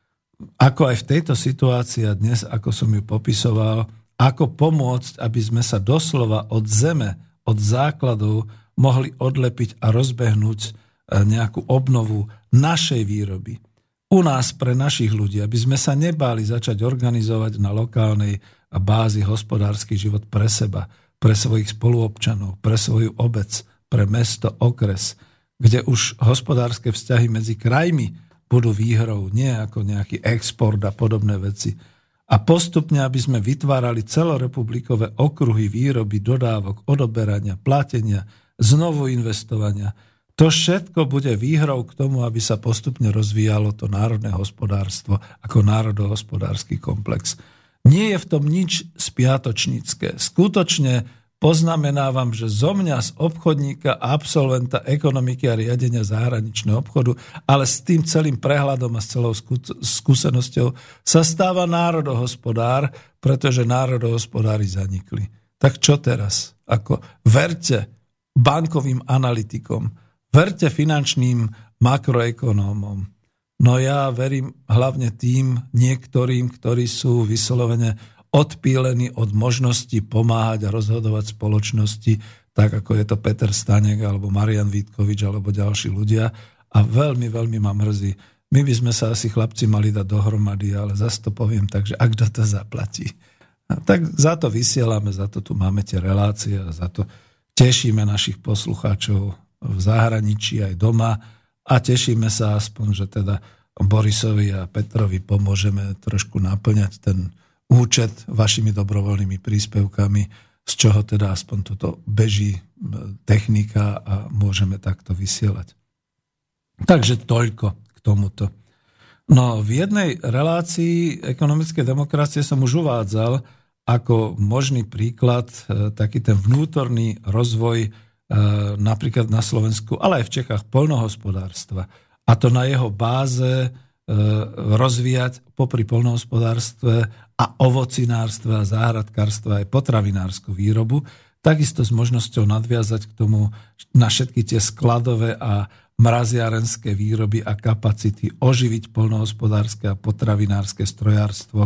ako aj v tejto situácii a dnes, ako som ju popisoval, ako pomôcť, aby sme sa doslova od zeme, od základov mohli odlepiť a rozbehnúť nejakú obnovu našej výroby. U nás pre našich ľudí, aby sme sa nebáli začať organizovať na lokálnej bázi hospodársky život pre seba, pre svojich spoluobčanov, pre svoju obec, pre mesto, okres, kde už hospodárske vzťahy medzi krajmi budú výhrou, nie ako nejaký export a podobné veci. A postupne, aby sme vytvárali celorepublikové okruhy výroby, dodávok, odoberania, platenia, znovu investovania. To všetko bude výhrou k tomu, aby sa postupne rozvíjalo to národné hospodárstvo ako národohospodársky komplex. Nie je v tom nič spiatočnícke. Skutočne poznamenávam, že zo mňa, z obchodníka, absolventa ekonomiky a riadenia zahraničného obchodu, ale s tým celým prehľadom a s celou skúsenosťou sa stáva národohospodár, pretože národohospodári zanikli. Tak čo teraz? Verte bankovým analytikom, verte finančným makroekonómom. No ja verím hlavne tým niektorým, ktorí sú vyslovene odpílení od možnosti pomáhať a rozhodovať spoločnosti, tak ako je to Peter Stanek alebo Marian Vítkovič alebo ďalší ľudia. A veľmi, veľmi ma mrzí. My by sme sa asi chlapci mali dať dohromady, ale zase to poviem tak, že ak kto to zaplatí. Tak za to vysielame, za to tu máme tie relácie a za to tešíme našich poslucháčov v zahraničí aj doma a tešíme sa aspoň, že teda Borisovi a Petrovi pomôžeme trošku naplňať ten účet vašimi dobrovoľnými príspevkami, z čoho teda aspoň toto beží technika a môžeme takto vysielať. Takže toľko k tomuto. No v jednej relácii ekonomickej demokracie som už uvádzal ako možný príklad taký ten vnútorný rozvoj napríklad na Slovensku, ale aj v Čechách poľnohospodárstva. A to na jeho báze rozvíjať popri poľnohospodárstve a ovocinárstve a záhradkárstve aj potravinárskú výrobu, takisto s možnosťou nadviazať k tomu na všetky tie skladové a mraziarenské výroby a kapacity, oživiť poľnohospodárske a potravinárske strojárstvo.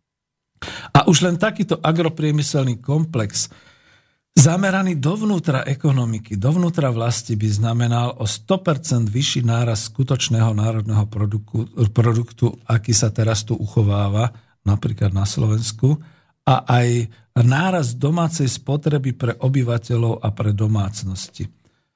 A už len takýto agropriemyselný komplex zameraný dovnútra ekonomiky, dovnútra vlasti by znamenal o 100% vyšší nárast skutočného národného produktu, aký sa teraz tu uchováva, napríklad na Slovensku, a aj nárast domácej spotreby pre obyvateľov a pre domácnosti.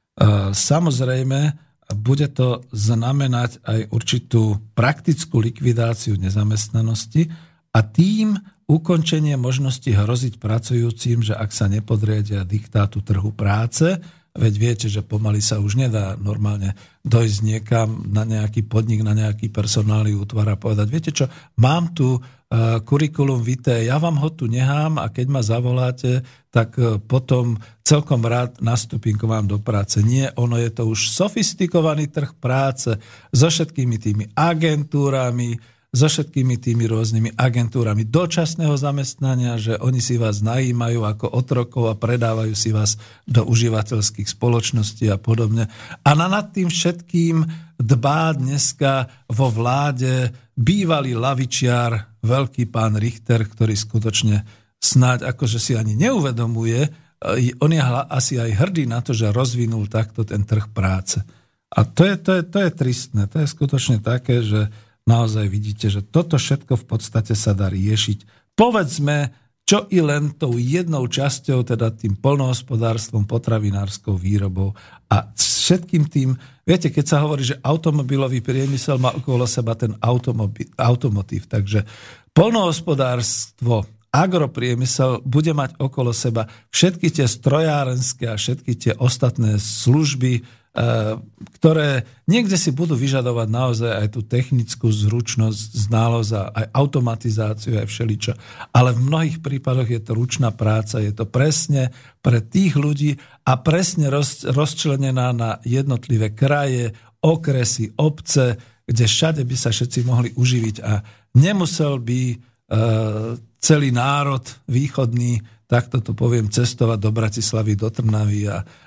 Samozrejme, bude to znamenať aj určitú praktickú likvidáciu nezamestnanosti a tým ukončenie možnosti hroziť pracujúcim, že ak sa nepodriadia diktátu trhu práce, veď viete, že pomaly sa už nedá normálne dojsť niekam na nejaký podnik, na nejaký personálny útvar a povedať, viete čo, mám tu kurikulum vitae, ja vám ho tu nechám a keď ma zavoláte, tak potom celkom rád nastúpim k vám do práce. Nie, ono je to už sofistikovaný trh práce so všetkými tými agentúrami, so všetkými tými rôznymi agentúrami dočasného zamestnania, že oni si vás najímajú ako otrokov a predávajú si vás do užívateľských spoločností a podobne. A nad tým všetkým dbá dneska vo vláde bývalý lavičiar, veľký pán Richter, ktorý skutočne snáď akože si ani neuvedomuje, on je asi aj hrdý na to, že rozvinul takto ten trh práce. A to je tristné, to je skutočne také, že naozaj vidíte, že toto všetko v podstate sa dá riešiť. Povedzme, čo i len tou jednou časťou, teda tým poľnohospodárstvom, potravinárskou výrobou a všetkým tým, viete, keď sa hovorí, že automobilový priemysel má okolo seba ten automotív, takže poľnohospodárstvo, agropriemysel bude mať okolo seba všetky tie strojárenské a všetky tie ostatné služby, ktoré niekde si budú vyžadovať naozaj aj tú technickú zručnosť, znalosť a aj automatizáciu, aj všeličo. Ale v mnohých prípadoch je to ručná práca, je to presne pre tých ľudí a presne rozčlenená na jednotlivé kraje, okresy, obce, kde všade by sa všetci mohli uživiť a nemusel by celý národ východný, takto to poviem, cestovať do Bratislavy, do Trnavy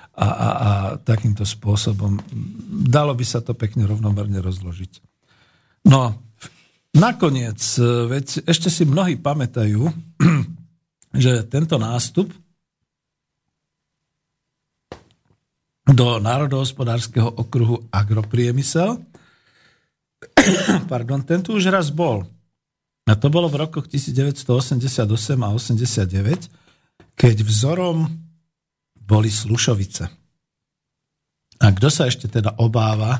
a takýmto spôsobom. Dalo by sa to pekne rovnomerne rozložiť. No, nakoniec, veď ešte si mnohí pamätajú, že tento nástup do národohospodárskeho okruhu agropriemysel, tento už raz bol. A to bolo v rokoch 1988 a 89, keď vzorom boli Slušovice. A kto sa ešte teda obáva,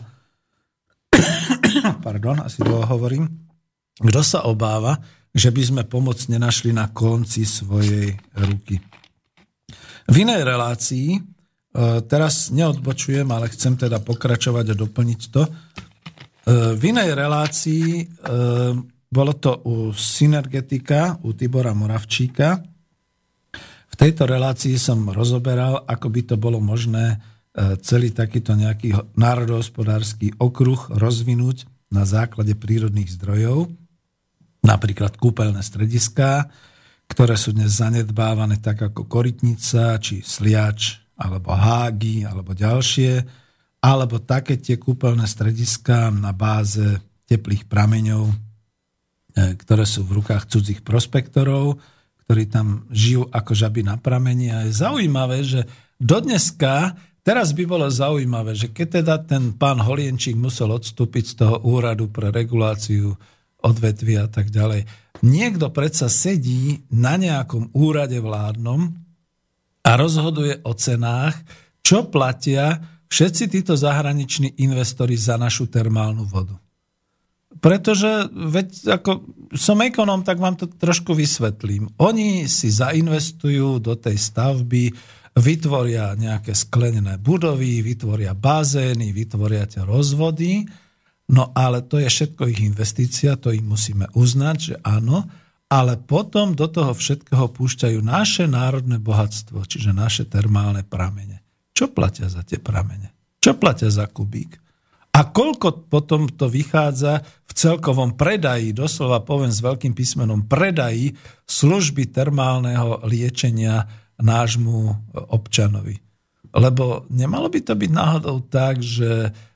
asi dlho hovorím, kto sa obáva, že by sme pomoc nenašli na konci svojej ruky. V inej relácii, teraz neodbočujem, ale chcem teda pokračovať a doplniť to, v inej relácii bolo to u Synergetika, u Tibora Moravčíka. V tejto relácii som rozoberal, ako by to bolo možné celý takýto nejaký národohospodársky okruh rozvinúť na základe prírodných zdrojov, napríklad kúpeľné strediská, ktoré sú dnes zanedbávané tak ako Korytnica, či Sliač, alebo Hágy, alebo ďalšie, alebo také tie kúpeľné strediská na báze teplých prameňov, ktoré sú v rukách cudzích prospektorov, ktorí tam žijú ako žaby na prameni. A je zaujímavé, že dodneska, teraz by bolo zaujímavé, že keď teda ten pán Holienčík musel odstúpiť z toho úradu pre reguláciu odvetví a tak ďalej, niekto predsa sedí na nejakom úrade vládnom a rozhoduje o cenách, čo platia všetci títo zahraniční investori za našu termálnu vodu. Pretože, veď ako som ekonóm, tak vám to trošku vysvetlím. Oni si zainvestujú do tej stavby, vytvoria nejaké sklenené budovy, vytvoria bazény, vytvoria tie rozvody, no ale to je všetko ich investícia, to im musíme uznať, že áno, ale potom do toho všetkého púšťajú naše národné bohatstvo, čiže naše termálne pramene. Čo platia za tie pramene? Čo platia za kubík? A koľko potom to vychádza v celkovom predaji, doslova poviem s veľkým písmenom, predaji služby termálneho liečenia nášmu občanovi. Lebo nemalo by to byť náhodou tak, že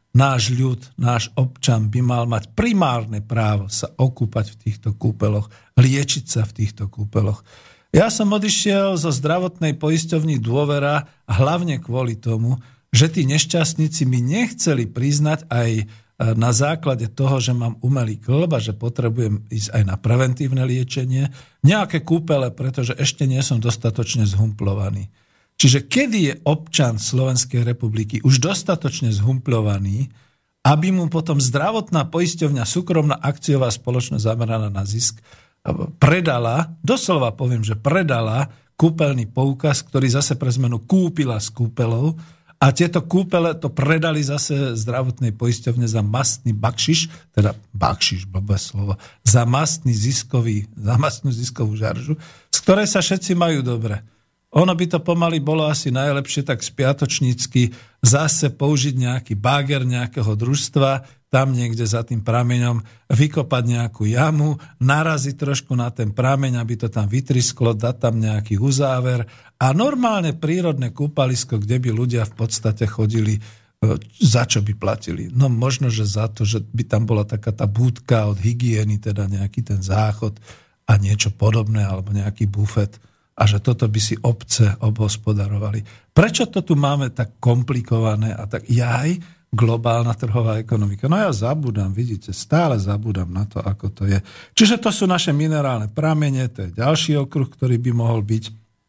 náš ľud, náš občan by mal mať primárne právo sa okúpať v týchto kúpeloch, liečiť sa v týchto kúpeloch. Ja som odišiel zo zdravotnej poisťovní Dôvera hlavne kvôli tomu, že tí nešťastníci mi nechceli priznať aj na základe toho, že mám umelý kĺb a že potrebujem ísť aj na preventívne liečenie, nejaké kúpele, pretože ešte nie som dostatočne zhumplovaný. Čiže kedy je občan Slovenskej republiky už dostatočne zhumplovaný, aby mu potom zdravotná poisťovňa, súkromná akciová spoločnosť zameraná na zisk, predala, doslova poviem, že predala kúpeľný poukaz, ktorý zase pre zmenu kúpila z kúpeľov a tieto kúpele to predali zase zdravotnej poisťovne za mastný bakšiš, teda bakšiš, blbé slovo, za mastnú ziskovú žaržu, z ktorej sa všetci majú dobre. Ono by to pomaly bolo asi najlepšie tak spiatočnícky zase použiť nejaký báger nejakého družstva, tam niekde za tým prameňom vykopať nejakú jamu, naraziť trošku na ten prameň, aby to tam vytrisklo, dať tam nejaký uzáver a normálne prírodné kúpalisko, kde by ľudia v podstate chodili, za čo by platili. No možno, že za to, že by tam bola taká tá búdka od hygieny, teda nejaký ten záchod a niečo podobné, alebo nejaký bufet. A že toto by si obce obhospodarovali. Prečo to tu máme tak komplikované a tak globálna trhová ekonomika? No ja zabúdam, vidíte, stále zabúdam na to, ako to je. Čiže to sú naše minerálne pramene, to je ďalší okruh, ktorý by mohol byť.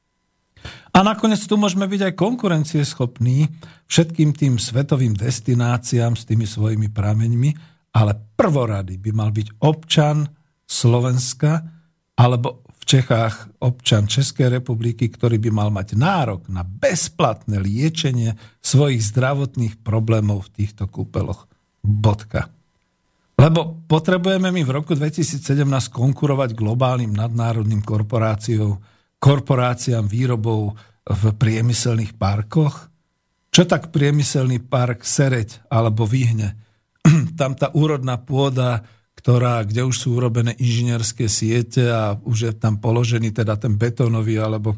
A nakoniec tu môžeme byť aj konkurencieschopní všetkým tým svetovým destináciám s tými svojimi prameňmi, ale prvorady by mal byť občan Slovenska alebo v Čechách občan Českej republiky, ktorý by mal mať nárok na bezplatné liečenie svojich zdravotných problémov v týchto kúpeloch. Bodka. Lebo potrebujeme my v roku 2017 konkurovať globálnym nadnárodným korporáciám výrobov v priemyselných parkoch? Čo tak priemyselný park Sereď alebo Vyhne? Tam tá úrodná pôda, kde už sú urobené inžinierské siete a už je tam položený teda ten betónový alebo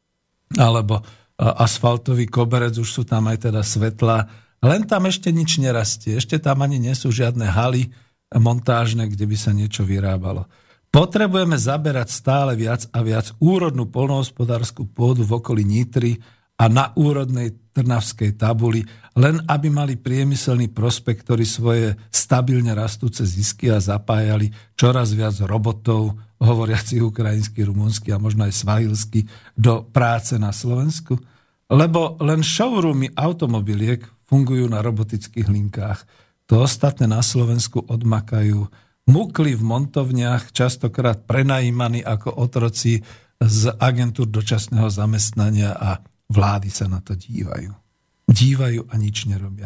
asfaltový koberec, už sú tam aj teda svetlá. Len tam ešte nič nerastie, ešte tam ani nie sú žiadne haly montážne, kde by sa niečo vyrábalo. Potrebujeme zaberať stále viac a viac úrodnú poľnohospodárskú pôdu v okolí Nitry a na úrodnej Trnavskej tabuli, len aby mali priemyselný prospektori svoje stabilne rastúce zisky a zapájali čoraz viac robotov, hovoriacich ukrajinsky, rumunsky a možno aj svahilsky, do práce na Slovensku. Lebo len showroomy automobiliek fungujú na robotických linkách. To ostatné na Slovensku odmakajú mukli v montovniach, častokrát prenajímaní ako otroci z agentúr dočasného zamestnania a vlády sa na to dívajú. Dívajú a nič nerobia.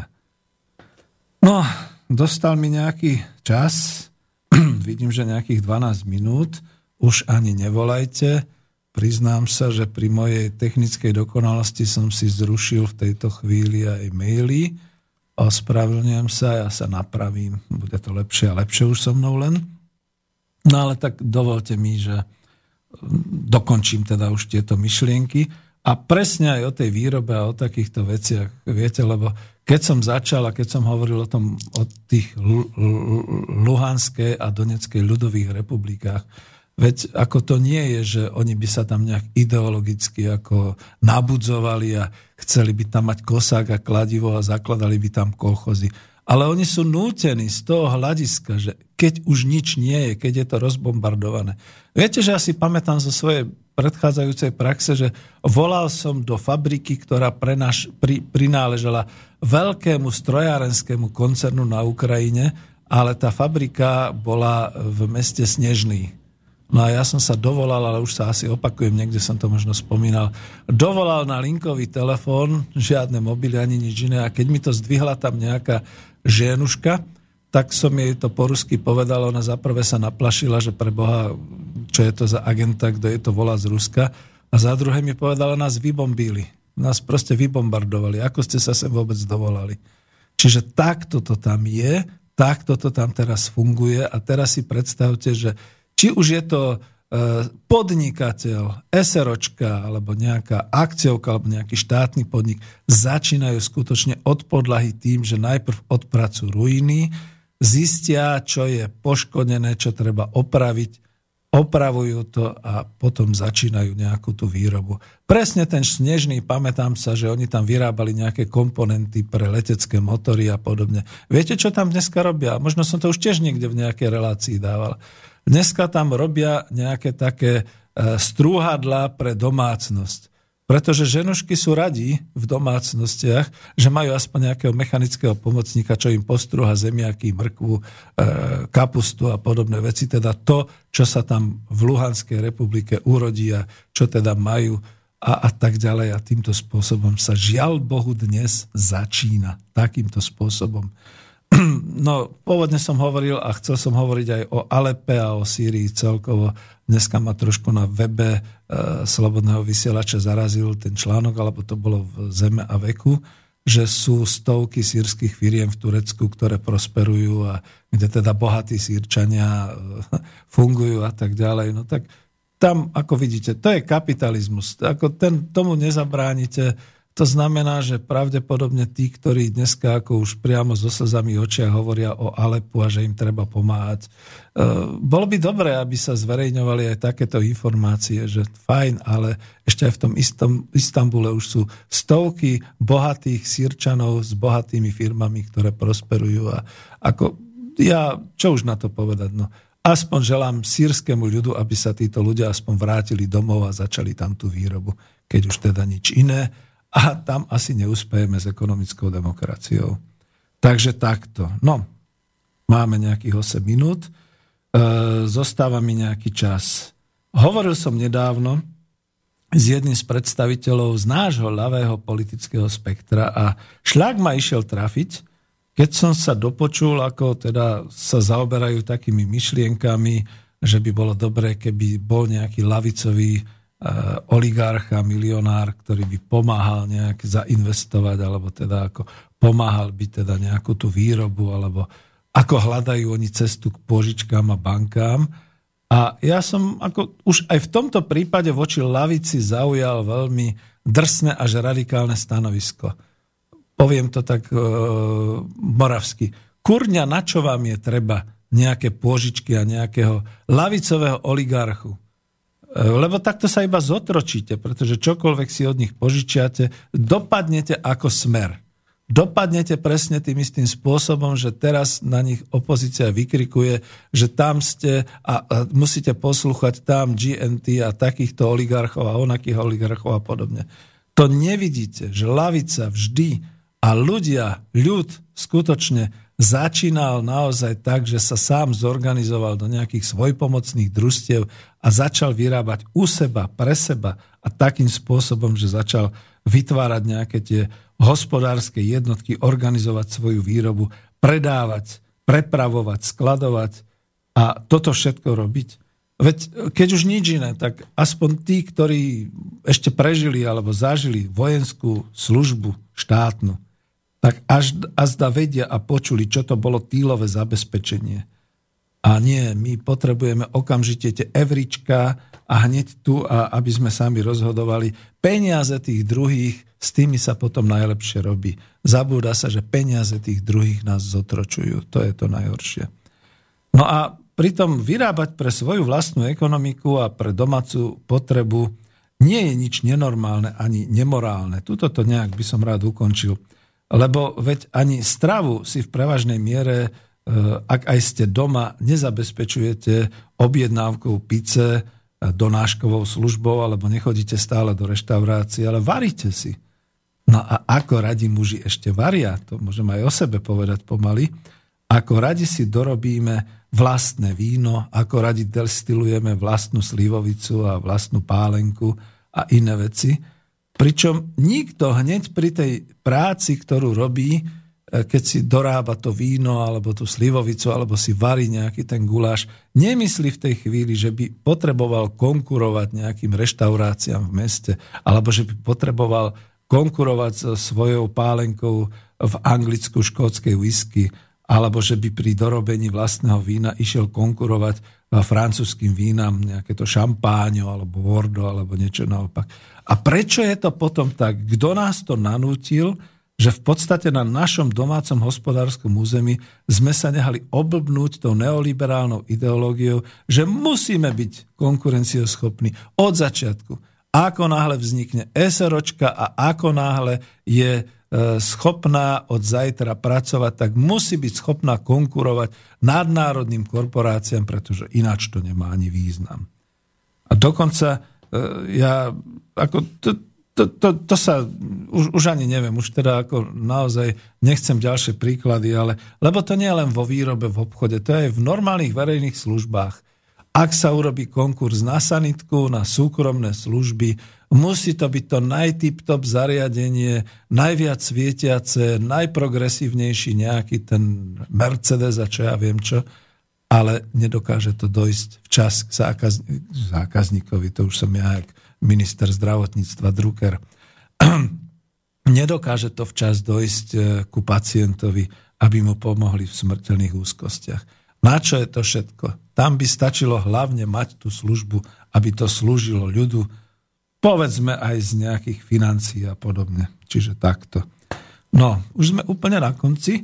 No, dostal mi nejaký čas. Vidím, že nejakých 12 minút. Už ani nevolajte. Priznám sa, že pri mojej technickej dokonalosti som si zrušil v tejto chvíli aj maily. Ospravedlňujem sa, ja sa napravím. Bude to lepšie a lepšie už so mnou len. No ale tak dovolte mi, že dokončím teda už tieto myšlienky. A presne aj o tej výrobe a o takýchto veciach, viete, lebo keď som začal a keď som hovoril o tých Luhanskej a Donetskej ľudových republikách, veď ako to nie je, že oni by sa tam nejak ideologicky ako nabudzovali a chceli by tam mať kosák a kladivo a zakladali by tam kolchozy. Ale oni sú nútení z toho hľadiska, že keď už nič nie je, keď je to rozbombardované. Viete, že ja si pamätám zo svojej predchádzajúcej praxe, že volal som do fabriky, ktorá prináležala veľkému strojárenskému koncernu na Ukrajine, ale tá fabrika bola v meste Snežný. No a ja som sa dovolal, ale už sa asi opakujem, niekde som to možno spomínal, dovolal na linkový telefón, žiadne mobily ani nič iné, a keď mi to zdvihla tam nejaká ženuška, tak som jej to po rusky povedal, ona zaprvé sa naplašila, že pre Boha, čo je to za agenta, kto je to volá z Ruska, a za druhé mi povedala, nás vybombili, nás proste vybombardovali, ako ste sa sem vôbec dovolali. Čiže takto to tam je, takto to tam teraz funguje a teraz si predstavte, že či už je to podnikateľ, SROčka alebo nejaká akciovka alebo nejaký štátny podnik začínajú skutočne od podlahy tým, že najprv odpracujú ruiny, zistia, čo je poškodené, čo treba opraviť, opravujú to a potom začínajú nejakú tú výrobu. Presne ten Snežný, pamätám sa, že oni tam vyrábali nejaké komponenty pre letecké motory a podobne. Viete, čo tam dneska robia? Možno som to už tiež niekde v nejakej relácii dával. Dneska tam robia nejaké také strúhadlá pre domácnosť. Pretože ženušky sú radi v domácnostiach, že majú aspoň nejakého mechanického pomocníka, čo im postrúha zemiaky, mrkvu, kapustu a podobné veci. Teda to, čo sa tam v Luhanskej republike urodí a čo teda majú a tak ďalej. A týmto spôsobom sa žiaľ Bohu dnes začína. Takýmto spôsobom. No, pôvodne som hovoril a chcel som hovoriť aj o Alepe a o Sýrii celkovo. Dneska ma trošku na webe Slobodného vysielača zarazil ten článok, alebo to bolo v Zeme a veku, že sú stovky sýrskych firiem v Turecku, ktoré prosperujú a kde teda bohatí Sýrčania fungujú a tak ďalej. No tak tam, ako vidíte, to je kapitalizmus. Ako tomu nezabránite. To znamená, že pravdepodobne tí, ktorí dneska ako už priamo so slzami v očiach hovoria o Alepu a že im treba pomáhať. Bolo by dobré, aby sa zverejňovali aj takéto informácie, že fajn, ale ešte aj v tom Istanbule už sú stovky bohatých Sýrčanov s bohatými firmami, ktoré prosperujú. A ako ja, čo už na to povedať? No, aspoň želám sýrskému ľudu, aby sa títo ľudia aspoň vrátili domov a začali tam tú výrobu, keď už teda nič iné. A tam asi neúspejeme s ekonomickou demokraciou. Takže takto. No, máme nejakých 8 minút. Zostáva mi nejaký čas. Hovoril som nedávno s jedným z predstaviteľov z nášho ľavého politického spektra a šľak ma išiel trafiť, keď som sa dopočul, ako teda sa zaoberajú takými myšlienkami, že by bolo dobré, keby bol nejaký ľavicový oligarcha, milionár, ktorý by pomáhal nejak zainvestovať, alebo teda ako pomáhal by teda nejakú tú výrobu, alebo ako hľadajú oni cestu k pôžičkám a bankám. A ja som ako už aj v tomto prípade voči ľavici zaujal veľmi drsné až radikálne stanovisko. Poviem to tak moravsky. Kurňa, na čo vám je treba nejaké pôžičky a nejakého ľavicového oligarchu? Lebo takto sa iba zotročíte, pretože čokoľvek si od nich požičiate, dopadnete ako Smer. Dopadnete presne tým istým spôsobom, že teraz na nich opozícia vykrikuje, že tam ste a musíte poslúchať tam GNT a takýchto oligarchov a onakých oligarchov a podobne. To nevidíte, že ľavica vždy a ľud skutočne začínal naozaj tak, že sa sám zorganizoval do nejakých svojpomocných družstiev a začal vyrábať u seba, pre seba a takým spôsobom, že začal vytvárať nejaké tie hospodárske jednotky, organizovať svoju výrobu, predávať, prepravovať, skladovať a toto všetko robiť. Veď keď už nič iné, tak aspoň tí, ktorí ešte prežili alebo zažili vojenskú službu štátnu, tak až azda vedia a počuli, čo to bolo týlové zabezpečenie. A nie, my potrebujeme okamžite tie evrička a hneď tu, aby sme sami rozhodovali. Peniaze tých druhých, s tými sa potom najlepšie robí. Zabúda sa, že peniaze tých druhých nás zotročujú. To je to najhoršie. No a pritom vyrábať pre svoju vlastnú ekonomiku a pre domácu potrebu nie je nič nenormálne ani nemorálne. Tuto to nejak by som rád ukončil. Lebo veď ani stravu si v prevažnej miere, ak aj ste doma, nezabezpečujete objednávkou pice, donáškovou službou, alebo nechodíte stále do reštaurácií, ale varíte si. No a ako radi muži ešte varia, to môžem aj o sebe povedať pomaly, ako radi si dorobíme vlastné víno, ako radi destilujeme vlastnú slivovicu a vlastnú pálenku a iné veci. Pričom nikto hneď pri tej práci, ktorú robí, keď si dorába to víno, alebo tú slivovicu, alebo si varí nejaký ten guláš, nemyslí v tej chvíli, že by potreboval konkurovať nejakým reštauráciám v meste, alebo že by potreboval konkurovať so svojou pálenkou v anglicku-škótskej whisky, alebo že by pri dorobení vlastného vína išiel konkurovať francúzským vínam, nejaké to šampáňo, alebo Bordeaux, alebo niečo naopak. A prečo je to potom tak? Kto nás to nanútil, že v podstate na našom domácom hospodárskom území sme sa nehali oblbnúť tou neoliberálnou ideológiou, že musíme byť konkurencioschopní od začiatku. Ako náhle vznikne SROčka a ako náhle je schopná od zajtra pracovať, tak musí byť schopná konkurovať nadnárodným korporáciám, pretože ináč to nemá ani význam. A dokonca to sa už ani neviem, už teda ako naozaj nechcem ďalšie príklady, lebo to nie je len vo výrobe, v obchode, to je aj v normálnych verejných službách. Ak sa urobí konkurs na sanitku, na súkromné služby, musí to byť to najtip-top zariadenie, najviac svietiace, najprogresívnejší nejaký ten Mercedes a čo ja viem čo, ale nedokáže to dojsť včas k zákazníkovi, to už som ja jak minister zdravotníctva Drucker. Nedokáže to včas dojsť ku pacientovi, aby mu pomohli v smrteľných úzkostiach. Na čo je to všetko? Tam by stačilo hlavne mať tú službu, aby to slúžilo ľudu, povedzme aj z nejakých financií a podobne. Čiže takto. No, už sme úplne na konci.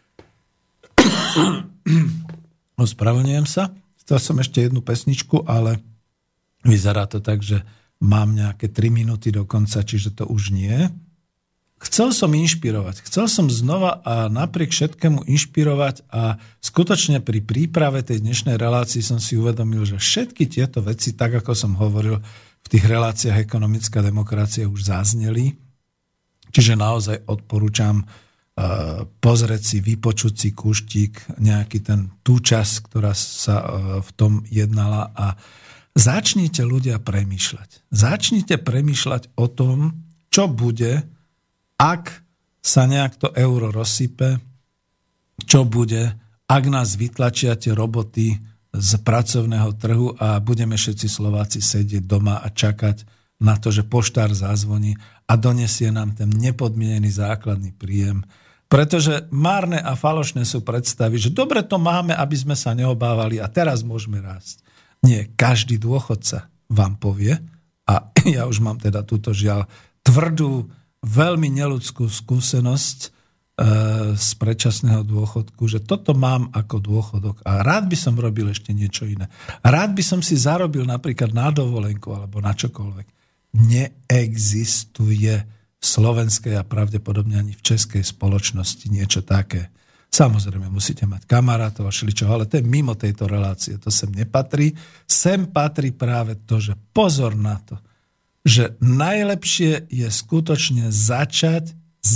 Ospravedlňujem sa. Chcel som ešte jednu pesničku, ale vyzerá to tak, že mám nejaké 3 minúty do konca, čiže to už nie. Chcel som inšpirovať. Chcel som znova a napriek všetkému inšpirovať a skutočne pri príprave tej dnešnej relácii som si uvedomil, že všetky tieto veci, tak ako som hovoril, v tých reláciách Ekonomická demokracia už zazneli. Čiže naozaj odporúčam pozrieť si, vypočuť si kúštik, nejaký tú časť, ktorá sa v tom jednala a začnite ľudia premýšľať. Začnite premýšľať o tom, čo bude, ak sa nejak to euro rozsype, čo bude, ak nás vytlačia tie roboty z pracovného trhu a budeme všetci Slováci sedieť doma a čakať na to, že poštár zazvoní a donesie nám ten nepodmienený základný príjem. Pretože márne a falošné sú predstavy, že dobre to máme, aby sme sa neobávali a teraz môžeme rásť. Nie, každý dôchodca vám povie, a ja už mám teda túto žiaľ tvrdú, veľmi neľudskú skúsenosť z predčasného dôchodku, že toto mám ako dôchodok a rád by som robil ešte niečo iné. Rád by som si zarobil napríklad na dovolenku alebo na čokoľvek. Neexistuje v slovenskej a pravdepodobne ani v českej spoločnosti niečo také. Samozrejme, musíte mať kamarátov a šličo, ale to je mimo tejto relácie, to sem nepatrí. Sem patrí práve to, že pozor na to, že najlepšie je skutočne začať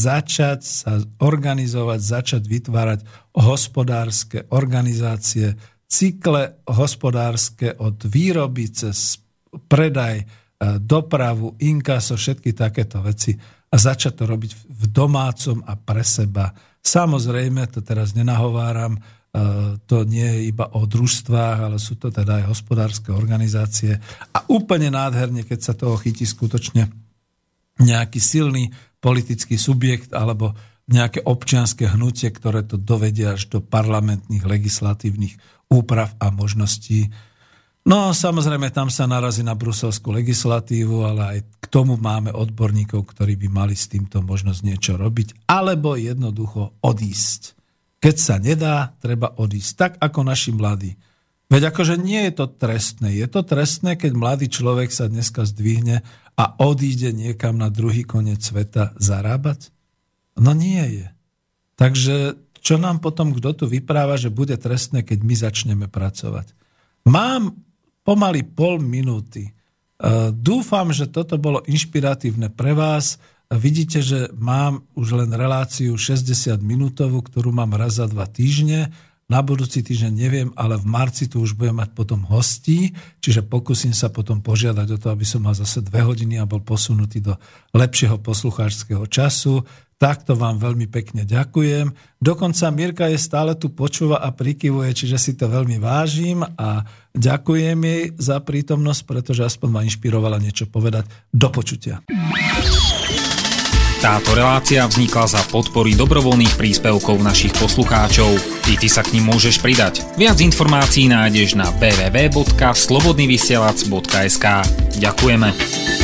sa organizovať, začať vytvárať hospodárske organizácie, cykle hospodárske od výroby cez predaj, dopravu, inkaso, všetky takéto veci a začať to robiť v domácom a pre seba. Samozrejme, to teraz nenahováram, to nie je iba o družstvách, ale sú to teda aj hospodárske organizácie a úplne nádherne, keď sa toho chytí skutočne nejaký silný politický subjekt alebo nejaké občianske hnutie, ktoré to dovedia až do parlamentných legislatívnych úprav a možností. No samozrejme, tam sa narazí na bruselskú legislatívu, ale aj k tomu máme odborníkov, ktorí by mali s týmto možnosť niečo robiť, alebo jednoducho odísť. Keď sa nedá, treba odísť. Tak ako naši mladí. Veď akože nie je to trestné. Je to trestné, keď mladý človek sa dneska zdvihne a odíde niekam na druhý koniec sveta zarábať? No nie je. Takže čo nám potom kto tu vypráva, že bude trestné, keď my začneme pracovať? Mám pomaly pol minúty. Dúfam, že toto bolo inšpiratívne pre vás. Vidíte, že mám už len reláciu 60-minútovú, ktorú mám raz za 2 týždne. Na budúci týždeň neviem, ale v marci tu už budem mať potom hostí, čiže pokúsim sa potom požiadať o to, aby som mal zase 2 hodiny a bol posunutý do lepšieho poslucháčskeho času. Takto vám veľmi pekne ďakujem. Dokonca Mirka je stále tu počúva a prikyvuje, čiže si to veľmi vážim a ďakujem jej za prítomnosť, pretože aspoň ma inšpirovala niečo povedať. Do počutia. Táto relácia vznikla za podpory dobrovoľných príspevkov našich poslucháčov. I ty sa k nim môžeš pridať. Viac informácií nájdeš na www.slobodnyvysielac.sk. Ďakujeme.